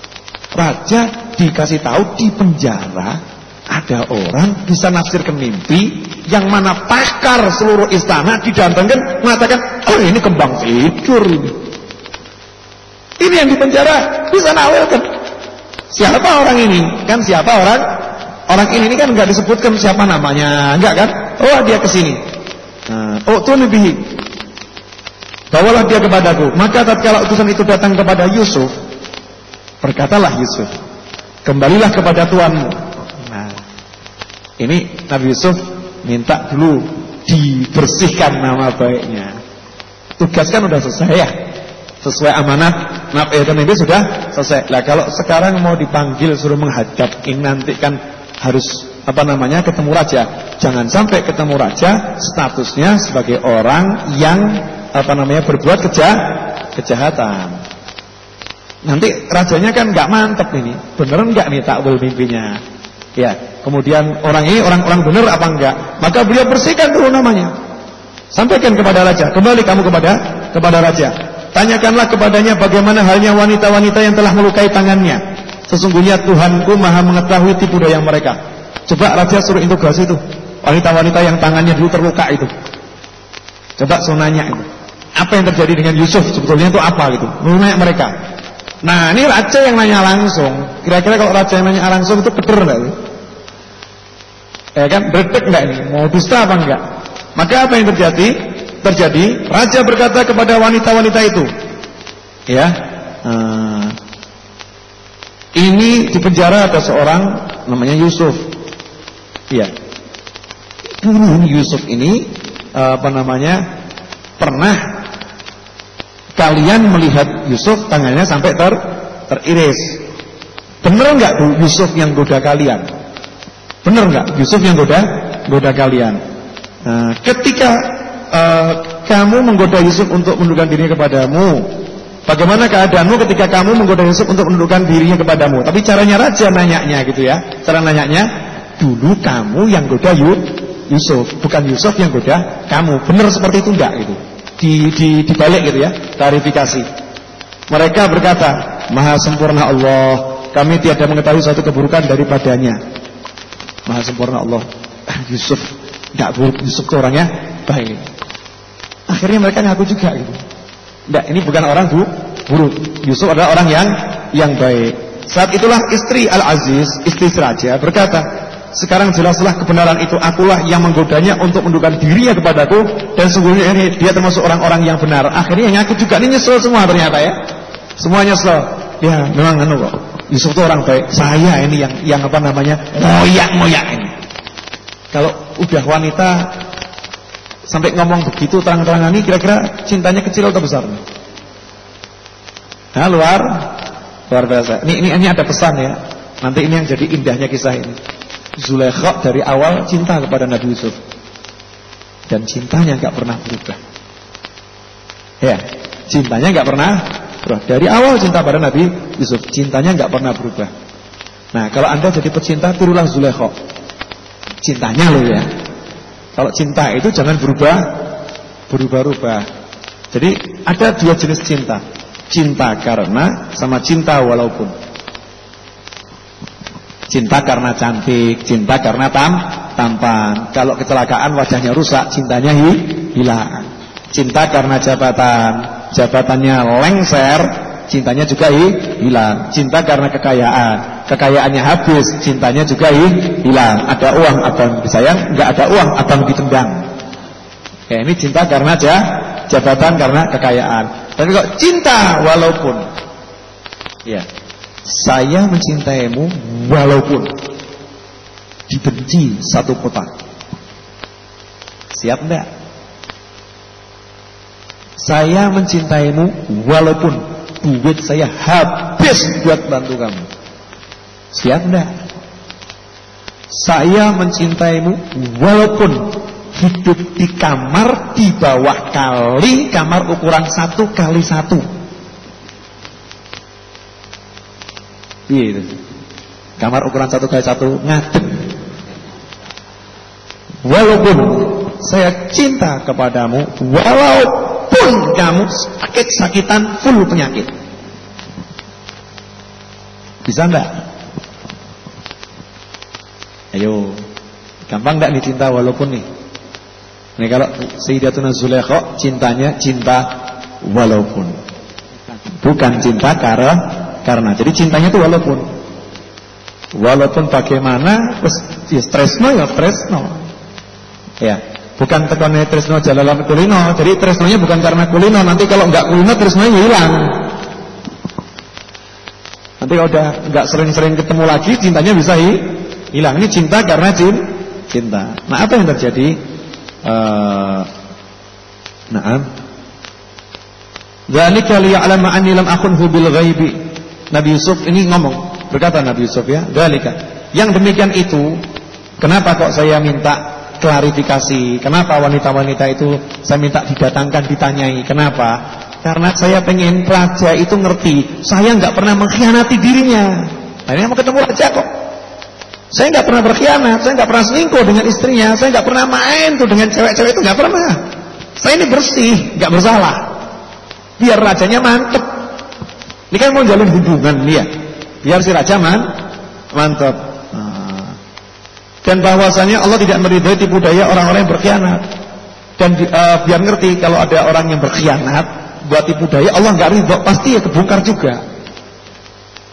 Raja dikasih tahu di penjara ada orang bisa nafsirkan mimpi, yang mana pakar seluruh istana didatangkan mengatakan, oh ini kembang tidur ini. Ini yang di penjara bisa nawilkan. Siapa orang ini? Kan siapa orang? Orang ini, ini kan enggak disebutkan siapa namanya, enggak kan? Oh dia kesini. Nah, oh tuh lebih. Bawalah dia kepadaku. Maka tatkala utusan itu datang kepada Yusuf, berkatalah Yusuf, kembalilah kepada tuanmu. Nah, ini Nabi Yusuf minta dulu dibersihkan nama baiknya. Tugas kan udah selesai ya. Sesuai amanat nafi'atan ini sudah selesai. Lah kalau sekarang mau dipanggil suruh menghadap, ini nanti kan harus apa namanya ketemu raja. Jangan sampai ketemu raja statusnya sebagai orang yang apa namanya berbuat keja kejahatan. Nanti rajanya kan nggak mantep ini. Bener nggak nih takwil mimpinya? Ya. Kemudian orang ini orang-orang bener apa enggak? Maka beliau bersihkan dulu namanya. Sampaikan kepada raja. Kembali kamu kepada kepada raja. Tanyakanlah kepadanya bagaimana halnya wanita-wanita yang telah melukai tangannya. Sesungguhnya Tuhanku maha mengetahui tipu daya mereka. Coba raja suruh integrasi itu. Wanita-wanita yang tangannya dulu terluka itu. Coba suruh nanya itu. Apa yang terjadi dengan Yusuf sebetulnya itu apa gitu. Nanya mereka. Nah ini raja yang nanya langsung. Kira-kira kalau raja yang nanya langsung itu keder nggak? Ya kan, berdek nggak ini? Mau dusta apa enggak? Maka apa yang terjadi? Terjadi, raja berkata kepada wanita-wanita itu, ya, uh, ini di penjara ada seorang namanya Yusuf. Ya, ini Yusuf ini uh, apa namanya pernah kalian melihat Yusuf tangannya sampai ter teriris. Bener nggak tuh Yusuf yang goda kalian? Bener nggak Yusuf yang goda goda kalian? Nah, ketika uh, kamu menggoda Yusuf untuk menundukkan dirinya kepadamu, bagaimana keadaanmu ketika kamu menggoda Yusuf untuk menundukkan dirinya kepadamu? Tapi caranya raja nanyanya gitu ya. Cara nanyanya, dulu kamu yang goda Yusuf, bukan Yusuf yang goda kamu. Bener seperti itu enggak gitu? Di, di, dibalik gitu ya, klarifikasi. Mereka berkata, Maha sempurna Allah, kami tiada mengetahui suatu keburukan daripadanya. Maha sempurna Allah, Yusuf enggak buruk, Yusuf itu orangnya baik. Akhirnya mereka ngaku juga gitu. Enggak, ini bukan orang bu, buruk. Yusuf adalah orang yang yang baik. Saat itulah istri Al-Aziz, istri raja berkata, sekarang jelaslah kebenaran itu, akulah yang menggodanya untuk menundukkan dirinya kepadaku, dan sungguhnya ini dia termasuk orang-orang yang benar. Akhirnya ngaku juga, ini nyesel semua ternyata ya. Semuanya nyesel. Ya memang anu kok, Yusuf itu orang baik. Saya ini yang yang apa namanya moyak-moyak ini. Kalau udah wanita sampai ngomong begitu terang-terangan, ini kira-kira cintanya kecil atau besar? Nah, luar luar biasa. Ini, ini ini ada pesan ya. Nanti ini yang jadi indahnya kisah ini. Zulaikha dari awal cinta kepada Nabi Yusuf, dan cintanya nggak pernah berubah. Ya, cintanya nggak pernah berubah. Dari awal cinta pada Nabi Yusuf, cintanya nggak pernah berubah. Nah, kalau anda jadi pecinta, tirulah Zulaikha. Cintanya loh ya. Kalau cinta itu jangan berubah, berubah-ubah. Jadi ada dua jenis cinta. Cinta karena sama cinta walaupun. Cinta karena cantik, cinta karena tam, tampan. Kalau kecelakaan wajahnya rusak, cintanya hi, hilang. Cinta karena jabatan, jabatannya lengser, cintanya juga hi, hilang. Cinta karena kekayaan, kekayaannya habis, cintanya juga hi, hilang. Ada uang abang disayang, enggak ada uang abang ditendang. Ya, ini cinta karena ja, jabatan karena kekayaan. Tapi kok cinta walaupun, ya, saya mencintaimu walaupun dibenci satu kota. Siap enggak? Saya mencintaimu walaupun duit saya habis buat bantu kamu. Siap enggak? Saya mencintaimu walaupun hidup di kamar di bawah kali, kamar ukuran satu kali satu. Iya, kamar ukuran satu kali satu ngadeg. Walaupun saya cinta kepadamu, walaupun kamu sakit-sakitan full penyakit. Bisa enggak? Ayo, gampang enggak nih cinta walaupun nih? Nih kalau Sayyidatuna Zulaikha cintanya cinta walaupun, bukan cinta karena karena. Jadi cintanya itu walaupun, walaupun bagaimana, terus ya tresno ya tresno, ya bukan tekone tresno jalalan kulino. Jadi tresnonya bukan karena kulino. Nanti kalau nggak kulino tresnonya hilang. Nanti kalau udah nggak sering-sering ketemu lagi, cintanya bisa hilang. Ini cinta karena cinta. Nah, apa yang terjadi? Uh, Naam. Dzalika liya'lama anni lam akhunhu bil ghaibi. Nabi Yusuf ini ngomong, berkata Nabi Yusuf ya, dzalika. Yang demikian itu, kenapa kok saya minta klarifikasi? Kenapa wanita-wanita itu saya minta didatangkan, ditanyai? Kenapa? Karena saya pengen raja itu ngerti, saya nggak pernah mengkhianati dirinya. Akhirnya mau ketemu raja kok. Saya nggak pernah berkhianat, saya nggak pernah selingkuh dengan istrinya, saya nggak pernah main tuh dengan cewek-cewek itu, nggak pernah. Saya ini bersih, nggak bersalah. Biar rajanya mantep. Ini kan mau jalin hubungan dia, biar si raja man, mantep. Nah. Dan bahwasanya Allah tidak meridhai tipu daya orang-orang yang berkhianat. Dan uh, biar ngerti kalau ada orang yang berkhianat buat tipu daya, Allah nggak ridho, pasti ya kebongkar juga.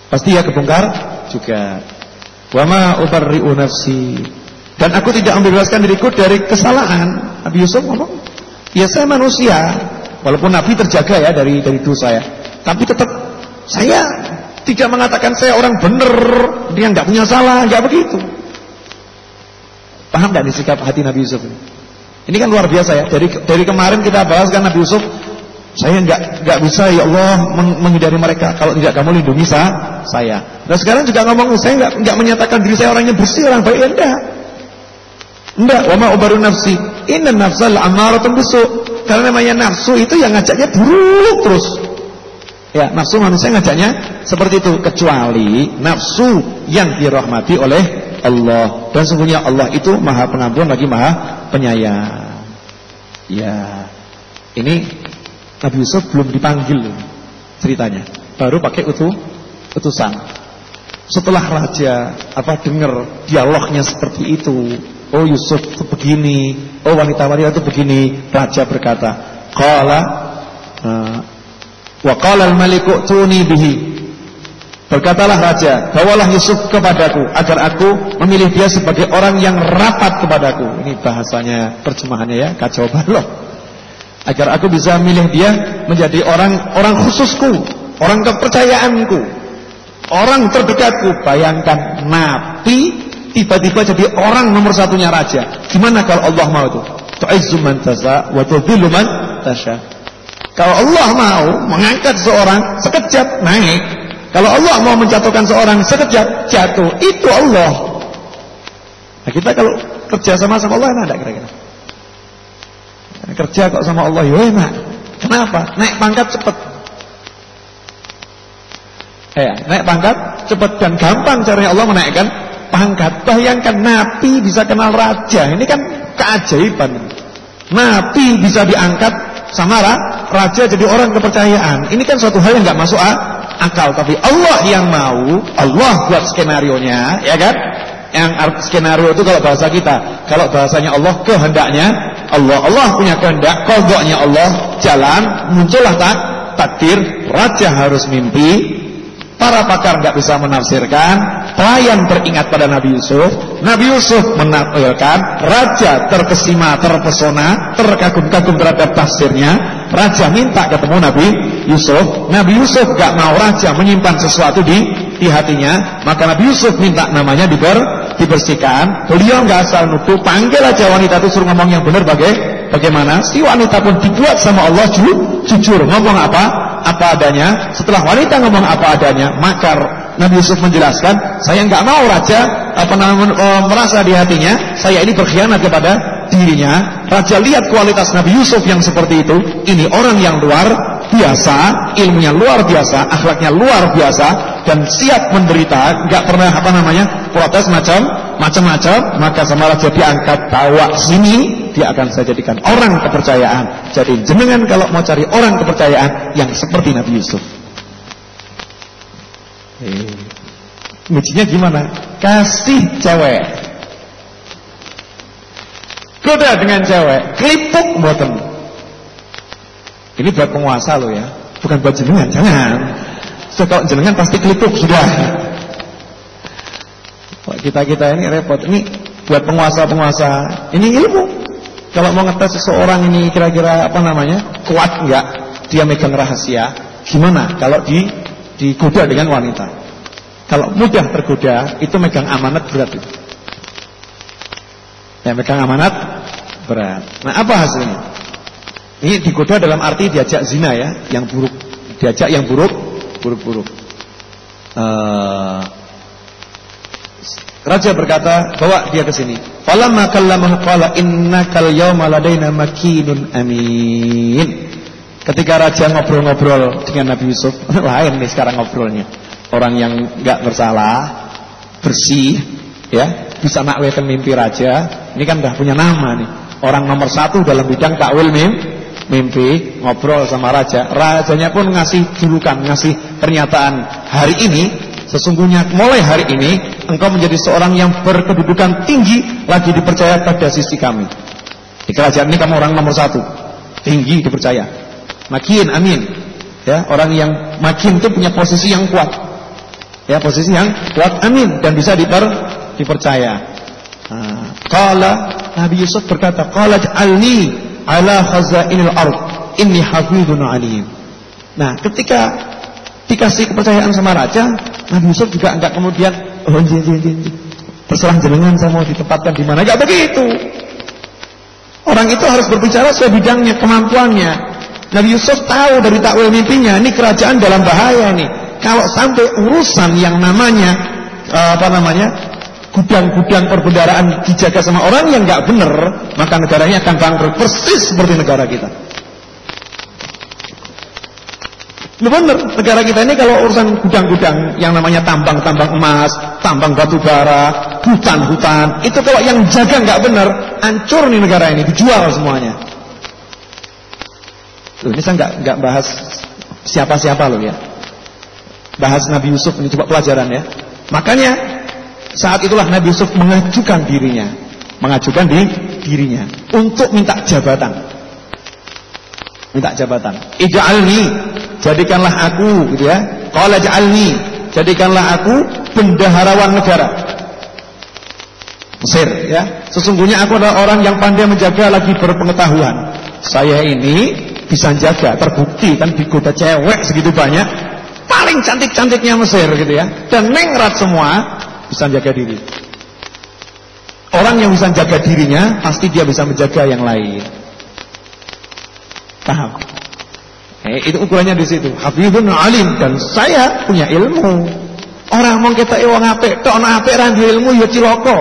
Pasti ya kebongkar juga. Wa ma ubarri'u nafsi. Dan aku tidak membebaskan diriku dari kesalahan. Nabi Yusuf ngomong, ya saya manusia. Walaupun Nabi terjaga ya dari dari dosa ya, tapi tetap saya tidak mengatakan saya orang benar, dia nggak punya salah, nggak begitu. Paham nggak nih sikap hati Nabi Yusuf ini? Ini kan luar biasa ya. Dari dari kemarin kita bahas kan Nabi Yusuf, saya nggak nggak bisa ya Allah menghindari mereka. Kalau tidak kamu lindungi saya. Nah sekarang juga ngomong saya nggak nggak menyatakan diri saya orangnya bersih, orang baik, enggak. Enggak. Wa ma ubaru nafsi. Inna nafsal amaratun bisu. Karena namanya nafsu itu yang ngajaknya buruk terus. Ya, nafsu manusia ngajaknya seperti itu, kecuali nafsu yang dirahmati oleh Allah. Dan sungguhnya Allah itu Maha Pengampun lagi Maha Penyayang. Ya. Ini Nabi Yusuf belum dipanggil ceritanya. Baru pakai utuh utusan. Setelah raja apa dengar dialognya seperti itu, oh Yusuf itu begini, oh wanita-wanita itu begini, raja berkata, qala uh, wa qala al-maliku tuni bihi. Berkatalah raja, bawalah Yusuf kepadaku agar aku memilih dia sebagai orang yang rapat kepadaku. Ini bahasanya, terjemahannya ya, kacau balau. Agar aku bisa memilih dia menjadi orang orang khususku, orang kepercayaanku, orang terdekatku. Bayangkan Nabi tiba-tiba jadi orang nomor satunya raja. Gimana kalau Allah mau itu? Tu'izzu man tasha wa tudhillu man tasha. Kalau Allah mau mengangkat seorang sekejap naik, kalau Allah mau menjatuhkan seorang sekejap jatuh, itu Allah. Nah, kita kalau kerja sama sama Allah enak enggak kira-kira? Kerja kok sama Allah ya enak. Kenapa? Naik pangkat cepat. Eh, naik pangkat cepat dan gampang caranya Allah menaikkan pangkat. Bayangkan Nabi bisa kenal raja. Ini kan keajaiban. Nabi bisa diangkat sama raja jadi orang kepercayaan. Ini kan suatu hal yang enggak masuk akal. Tapi Allah yang mau, Allah buat skenarionya, ya kan? Yang skenario itu kalau bahasa kita, kalau bahasanya Allah kehendaknya Allah, Allah punya kehendak, qadanya Allah jalan, muncullah tak takdir, raja harus mimpi. Para pakar enggak bisa menafsirkan, pelayan teringat pada Nabi Yusuf, Nabi Yusuf menampilkan, raja terkesima, terpesona, terkagum-kagum terhadap tafsirnya. Raja minta ketemu Nabi Yusuf. Nabi Yusuf gak mau raja menyimpan sesuatu di di hatinya, maka Nabi Yusuf minta namanya diber, dibersihkan. Beliau gak asal nuduh, panggil aja wanita itu, suruh ngomong yang benar baga, bagaimana. Si wanita pun dibuat sama Allah ju, jujur, ngomong apa apa adanya. Setelah wanita ngomong apa adanya, maka Nabi Yusuf menjelaskan, saya nggak mau raja apa namanya merasa di hatinya saya ini berkhianat kepada dirinya. Raja lihat kualitas Nabi Yusuf yang seperti itu, ini orang yang luar biasa, ilmunya luar biasa, akhlaknya luar biasa, dan siap menderita, nggak pernah apa namanya protes macam macam-macam. Maka sama raja diangkat, bawa sini, dia akan saya jadikan orang kepercayaan. Jadi jenengan kalau mau cari orang kepercayaan yang seperti Nabi Yusuf. Eh, ngujinya gimana? Kasih cewek, goda dengan cewek, kelipuk mboten. Ini buat penguasa loh ya, bukan buat jenengan, jangan. So, kalau jenengan pasti kelipuk sudah. Kita-kita ini repot. Ini buat penguasa-penguasa. Ini ilmu. Kalau mau ngetes seseorang ini kira-kira apa namanya kuat enggak, dia megang rahasia, gimana kalau di digoda dengan wanita. Kalau mudah tergoda, itu megang amanat berat itu. Ya, megang amanat berat. Nah, apa hasilnya? Ini digoda dalam arti diajak zina ya, yang buruk. Diajak yang buruk, buruk-buruk. Uh, Raja berkata, bawa dia ke sini. Falamma kallamahu qala innakal yawma ladaina makinun amin. Ketika raja ngobrol-ngobrol dengan Nabi Yusuf, lain nih sekarang ngobrolnya. Orang yang enggak bersalah, bersih, ya, bisa nakwilkan mimpi raja. Ini kan udah punya nama nih. Orang nomor satu dalam bidang takwil mimpi, ngobrol sama raja. Rajanya pun ngasih julukan, ngasih pernyataan. Hari ini, sesungguhnya mulai hari ini, engkau menjadi seorang yang berkedudukan tinggi, lagi dipercaya pada sisi kami. Di kerajaan ini kamu orang nomor satu, tinggi dipercaya. Makin amin, ya, orang yang makin itu punya posisi yang kuat. Ya, posisi yang kuat, amin, dan bisa diper, dipercaya. Nah, qala Nabi Yusuf berkata, qala ja'alni ala khazainil ard inni hafizun alim. Nah, ketika dikasih kepercayaan sama raja, Nabi Yusuf juga enggak kemudian oh jin jin jin terserah jenengan saya mau ditempatkan di mana, enggak begitu. Orang itu harus berbicara sesuai bidangnya, kemampuannya. Nabi Yusuf tahu dari takwil mimpinya, ini kerajaan dalam bahaya nih. Kalau sampai urusan yang namanya apa namanya gudang-gudang perbendaharaan dijaga sama orang yang nggak benar, maka negaranya akan bangkrut persis seperti negara kita. Lu bener, negara kita ini kalau urusan gudang-gudang yang namanya tambang-tambang emas, tambang batu bara, hutan-hutan, itu kalau yang jaga nggak benar, hancur nih negara ini, dijual semuanya. Loh, ini saya nggak nggak bahas siapa-siapa loh ya. Bahas Nabi Yusuf ini coba pelajaran ya. Makanya saat itulah Nabi Yusuf mengajukan dirinya, mengajukan di dirinya untuk minta jabatan, minta jabatan. Ij'alni, jadikanlah aku, gitu ya. Qala ja'alni, jadikanlah aku bendaharawan negara Mesir, ya. Sesungguhnya aku adalah orang yang pandai menjaga lagi berpengetahuan. Saya ini bisa jaga, terbukti kan digoda cewek segitu banyak. Paling cantik-cantiknya Mesir gitu ya. Dan nengrat semua, bisa menjaga diri. Orang yang bisa menjaga dirinya, pasti dia bisa menjaga yang lain. Paham? Eh, itu ukurannya di situ. Hafizun alim, dan saya punya ilmu. Orang mau kita wong apik, tok ana apik ra duwe ilmu ya cilaka.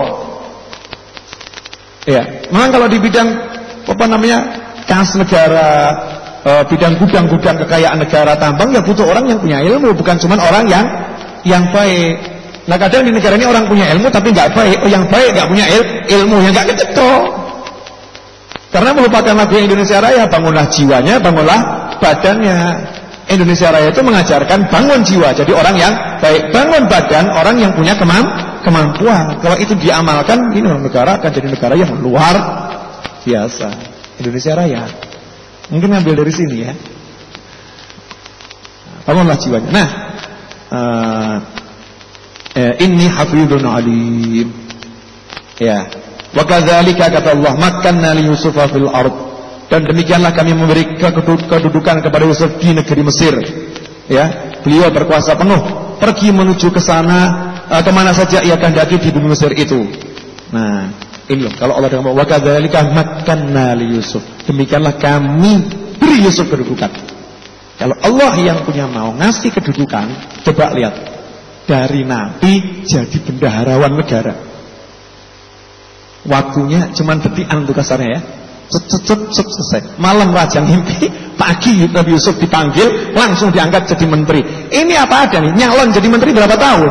Ya, memang kalau di bidang apa namanya? Kas negara, bidang gudang-gudang kekayaan negara tambang ya butuh orang yang punya ilmu, bukan cuma orang yang yang baik. Nah kadang di negara ini orang punya ilmu tapi nggak baik, oh yang baik nggak punya il, ilmu yang nggak kecetok. Karena melupakan lagu Indonesia Raya, bangunlah jiwanya, bangunlah badannya. Indonesia Raya itu mengajarkan bangun jiwa, jadi orang yang baik, bangun badan, orang yang punya kemam, kemampuan. Kalau itu diamalkan, ini negara akan jadi negara yang luar biasa. Indonesia Raya. Mungkin ngambil dari sini ya. Bangunlah jiwanya. Nah, uh, eh, inni hafizun alim. Ya. Wa kadzalika kata Allah, makkanna li Yusufa fil ard. Dan demikianlah kami memberi kedudukan kepada Yusuf di negeri Mesir. Ya, beliau berkuasa penuh, pergi menuju ke sana, uh, kemana saja ia kehendaki di bumi Mesir itu. Nah, ini loh, kalau Allah dengan wa kadzalika makkanna li Yusuf, demikianlah kami beri Yusuf kedudukan. Kalau Allah yang punya mau ngasih kedudukan, coba lihat dari nabi jadi bendaharawan negara. Waktunya cuma detikan tuh kasarnya ya. Cet cet cet selesai. Malam raja mimpi, pagi Nabi Yusuf dipanggil, langsung diangkat jadi menteri. Ini apa ada nih? Nyalon jadi menteri berapa tahun?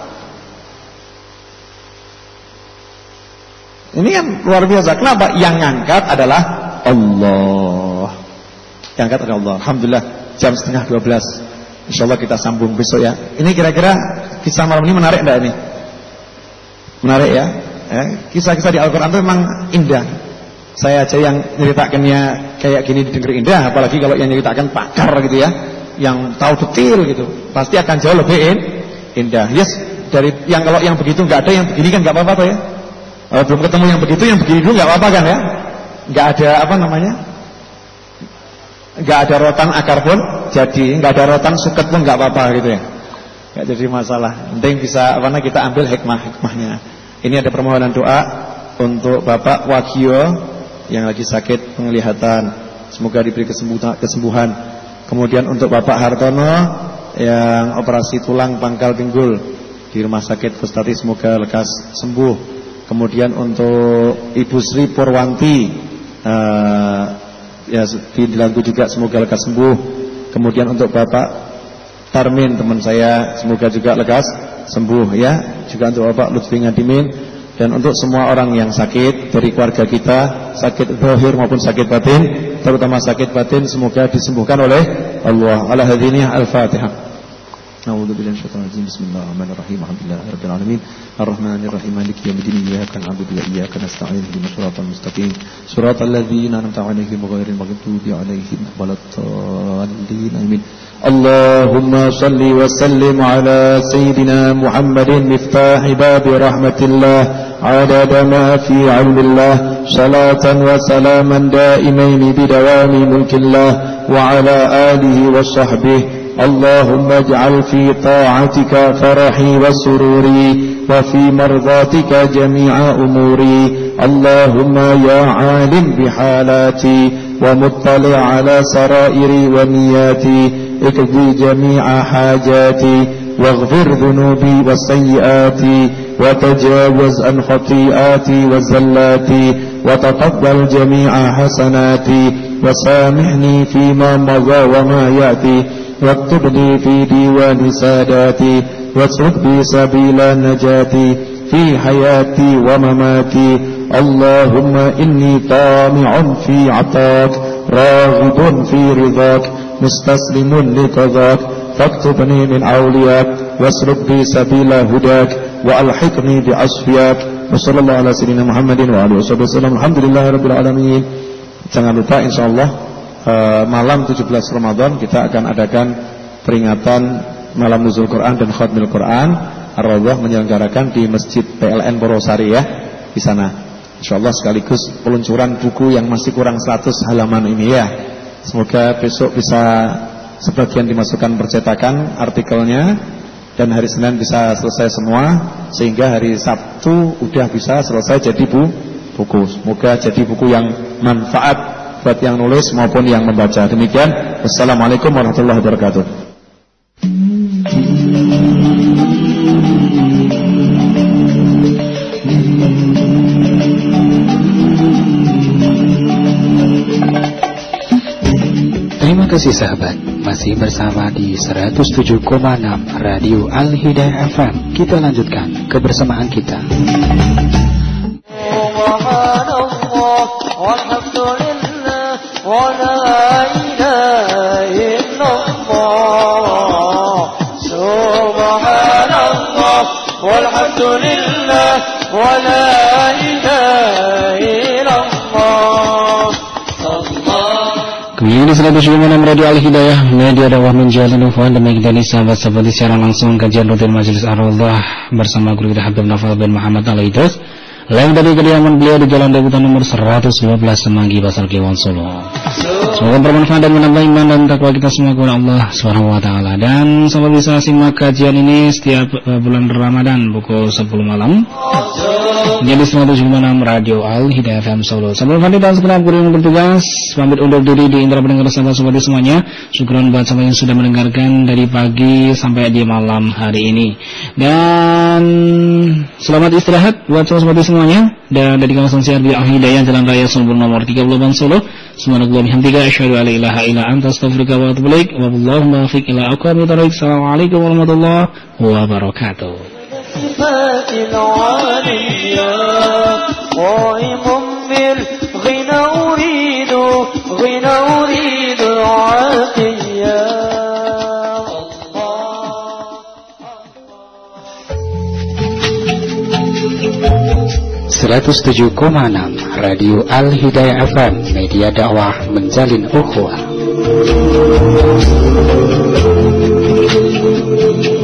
Ini kan luar biasa. Kenapa? Yang ngangkat adalah Allah. Yang ngangkat adalah Allah. Alhamdulillah jam setengah dua belas. Insya Allah kita sambung besok ya. Ini kira-kira kisah malam ini menarik enggak ini? Menarik ya. Eh, kisah-kisah di Al-Quran itu memang indah. Saya aja yang nyeritakannya kayak gini didengar indah, apalagi kalau yang nyeritakan pakar gitu ya, yang tahu detail gitu, pasti akan jauh lebih in, indah. Yes, dari yang kalau yang begitu nggak ada, yang begini kan nggak apa-apa tuh ya. Kalau belum ketemu yang begitu, yang begini dulu nggak apa-apa kan ya. Nggak ada apa namanya, nggak ada rotan akar pun jadi, nggak ada rotan suket pun nggak apa-apa gitu ya. Nggak jadi masalah. Penting bisa apa namanya kita ambil hikmah-hikmahnya. Ini ada permohonan doa untuk Bapak Wagio yang lagi sakit penglihatan, semoga diberi kesembuhan, kesembuhan. Kemudian untuk Bapak Hartono yang operasi tulang pangkal pinggul di Rumah Sakit Pustati, semoga lekas sembuh. Kemudian untuk Ibu Sri Purwanti uh, ya di Delanggu juga semoga lekas sembuh. Kemudian untuk Bapak Tarmin teman saya semoga juga lekas sembuh ya. Juga untuk Bapak Lutfi Ngadimin. Dan untuk semua orang yang sakit dari keluarga kita, sakit zahir maupun sakit batin, terutama sakit batin, semoga disembuhkan oleh Allah. Ala hadiniah al-Fatihah. A'udzu billahi minasyaitonir rajim. Bismillahirrahmanirrahim. Alhamdulillahi rabbil alamin. Arrahmanir rahim. Maliki yaumiddin. Iyyaka na'budu wa iyyaka nasta'in. Ihdinas siratal mustaqim. Siratal ladzina an'amta 'alaihim ghairil maghdubi 'alaihim waladdallin. Amin. Allahumma salli wa sallim ala sayyidina Muhammadin miftahi babi rahmatillah adada ma fi 'ilmillah salatan wa salaman daimain bidawami mulkillah wa ala alihi wa sahbihi. Allahumma ij'al fi ta'atika farahi wa sururi wa fi mardatika jami'a umuri. Allahumma ya 'alim bihalati wa muttali' ala sarairi wa niyati ikdi jami'a hajati waghfir dhunubi wa sayyiati wa tajawaz an khati'ati wa zallati wa taqabbal jami'a hasanati wa samihni fima madha wa ma ya'ti واكتب لي في ديوان ساداتي واسلك بي سبيل نجاتي في حياتي ومماتي. اللهم إني طامع في عطاك راغب في رضاك مستسلم لقضاك فاكتبني من أولياك واسلك بي سبيل هداك وألحقني بأصفياك. وصلى الله على سيدنا محمد وعلى آله وسلم. Alhamdulillahi rabbil alamin. Jangan lupa insyaallah Uh, malam tujuh belas Ramadan kita akan adakan peringatan malam nuzul Quran dan khatmil Quran. Ar-Rawdah menyelenggarakan di Masjid P L N Borosari ya, di sana. Insyaallah sekaligus peluncuran buku yang masih kurang seratus halaman ini ya. Semoga besok bisa sebagian dimasukkan percetakan artikelnya dan hari Senin bisa selesai semua sehingga hari Sabtu udah bisa selesai jadi bu buku. Semoga jadi buku yang manfaat buat yang nulis maupun yang membaca. Demikian. Wassalamualaikum warahmatullahi wabarakatuh. Terima kasih sahabat, masih bersama di seratus tujuh koma enam Radio Al-Hidayah F M. Kita lanjutkan kebersamaan kita. ولا إله إلا الله سبحان الله والحمد لله ولا إله إلا الله. Kembali di seratus tujuh koma enam Radio Al-Hidayah, media dakwah menjalin ukhuwah. Demikian sahabat-sahabat secara langsung kajian rutin Majelis Ar-Rawdah bersama guru kita Habib Nafal bin Muhammad Al-Idris. Lain dari kediaman beliau di Jalan Debutan nomor seratus dua belas Semanggi, Pasar Kliwon, Solo. Semoga bermanfaat dan menambah iman dan takwa kita semua kepada Allah Subhanahu wa taala. Dan sahabat bisa simak kajian ini setiap uh, bulan Ramadan pukul sepuluh malam. Jadi seratus tujuh koma enam Radio Al-Hidayah F M Solo. Sebelum Fandi dan segenap guru yang bertugas pamit undur diri di indra pendengar sahabat-sahabat semuanya. Syukron buat sahabat yang sudah mendengarkan dari pagi sampai di malam hari ini. Dan selamat istirahat buat sahabat semuanya. Dan dari kawasan siar di Al-Hidayah Jalan Raya Sumber nomor tiga puluh delapan Solo. Subhanallah bihamdika asyhadu an la ilaha illa anta astaghfiruka wa atubu ilaik. Wa billahi muwaffiq ila aqwamit thariq. Assalamualaikum warahmatullahi wabarakatuh. صفات العالية قائم بالغنى أريد غنى أريد عافية. seratus tujuh koma enam Radio Al-Hidayah F M, media dakwah menjalin ukhuwah.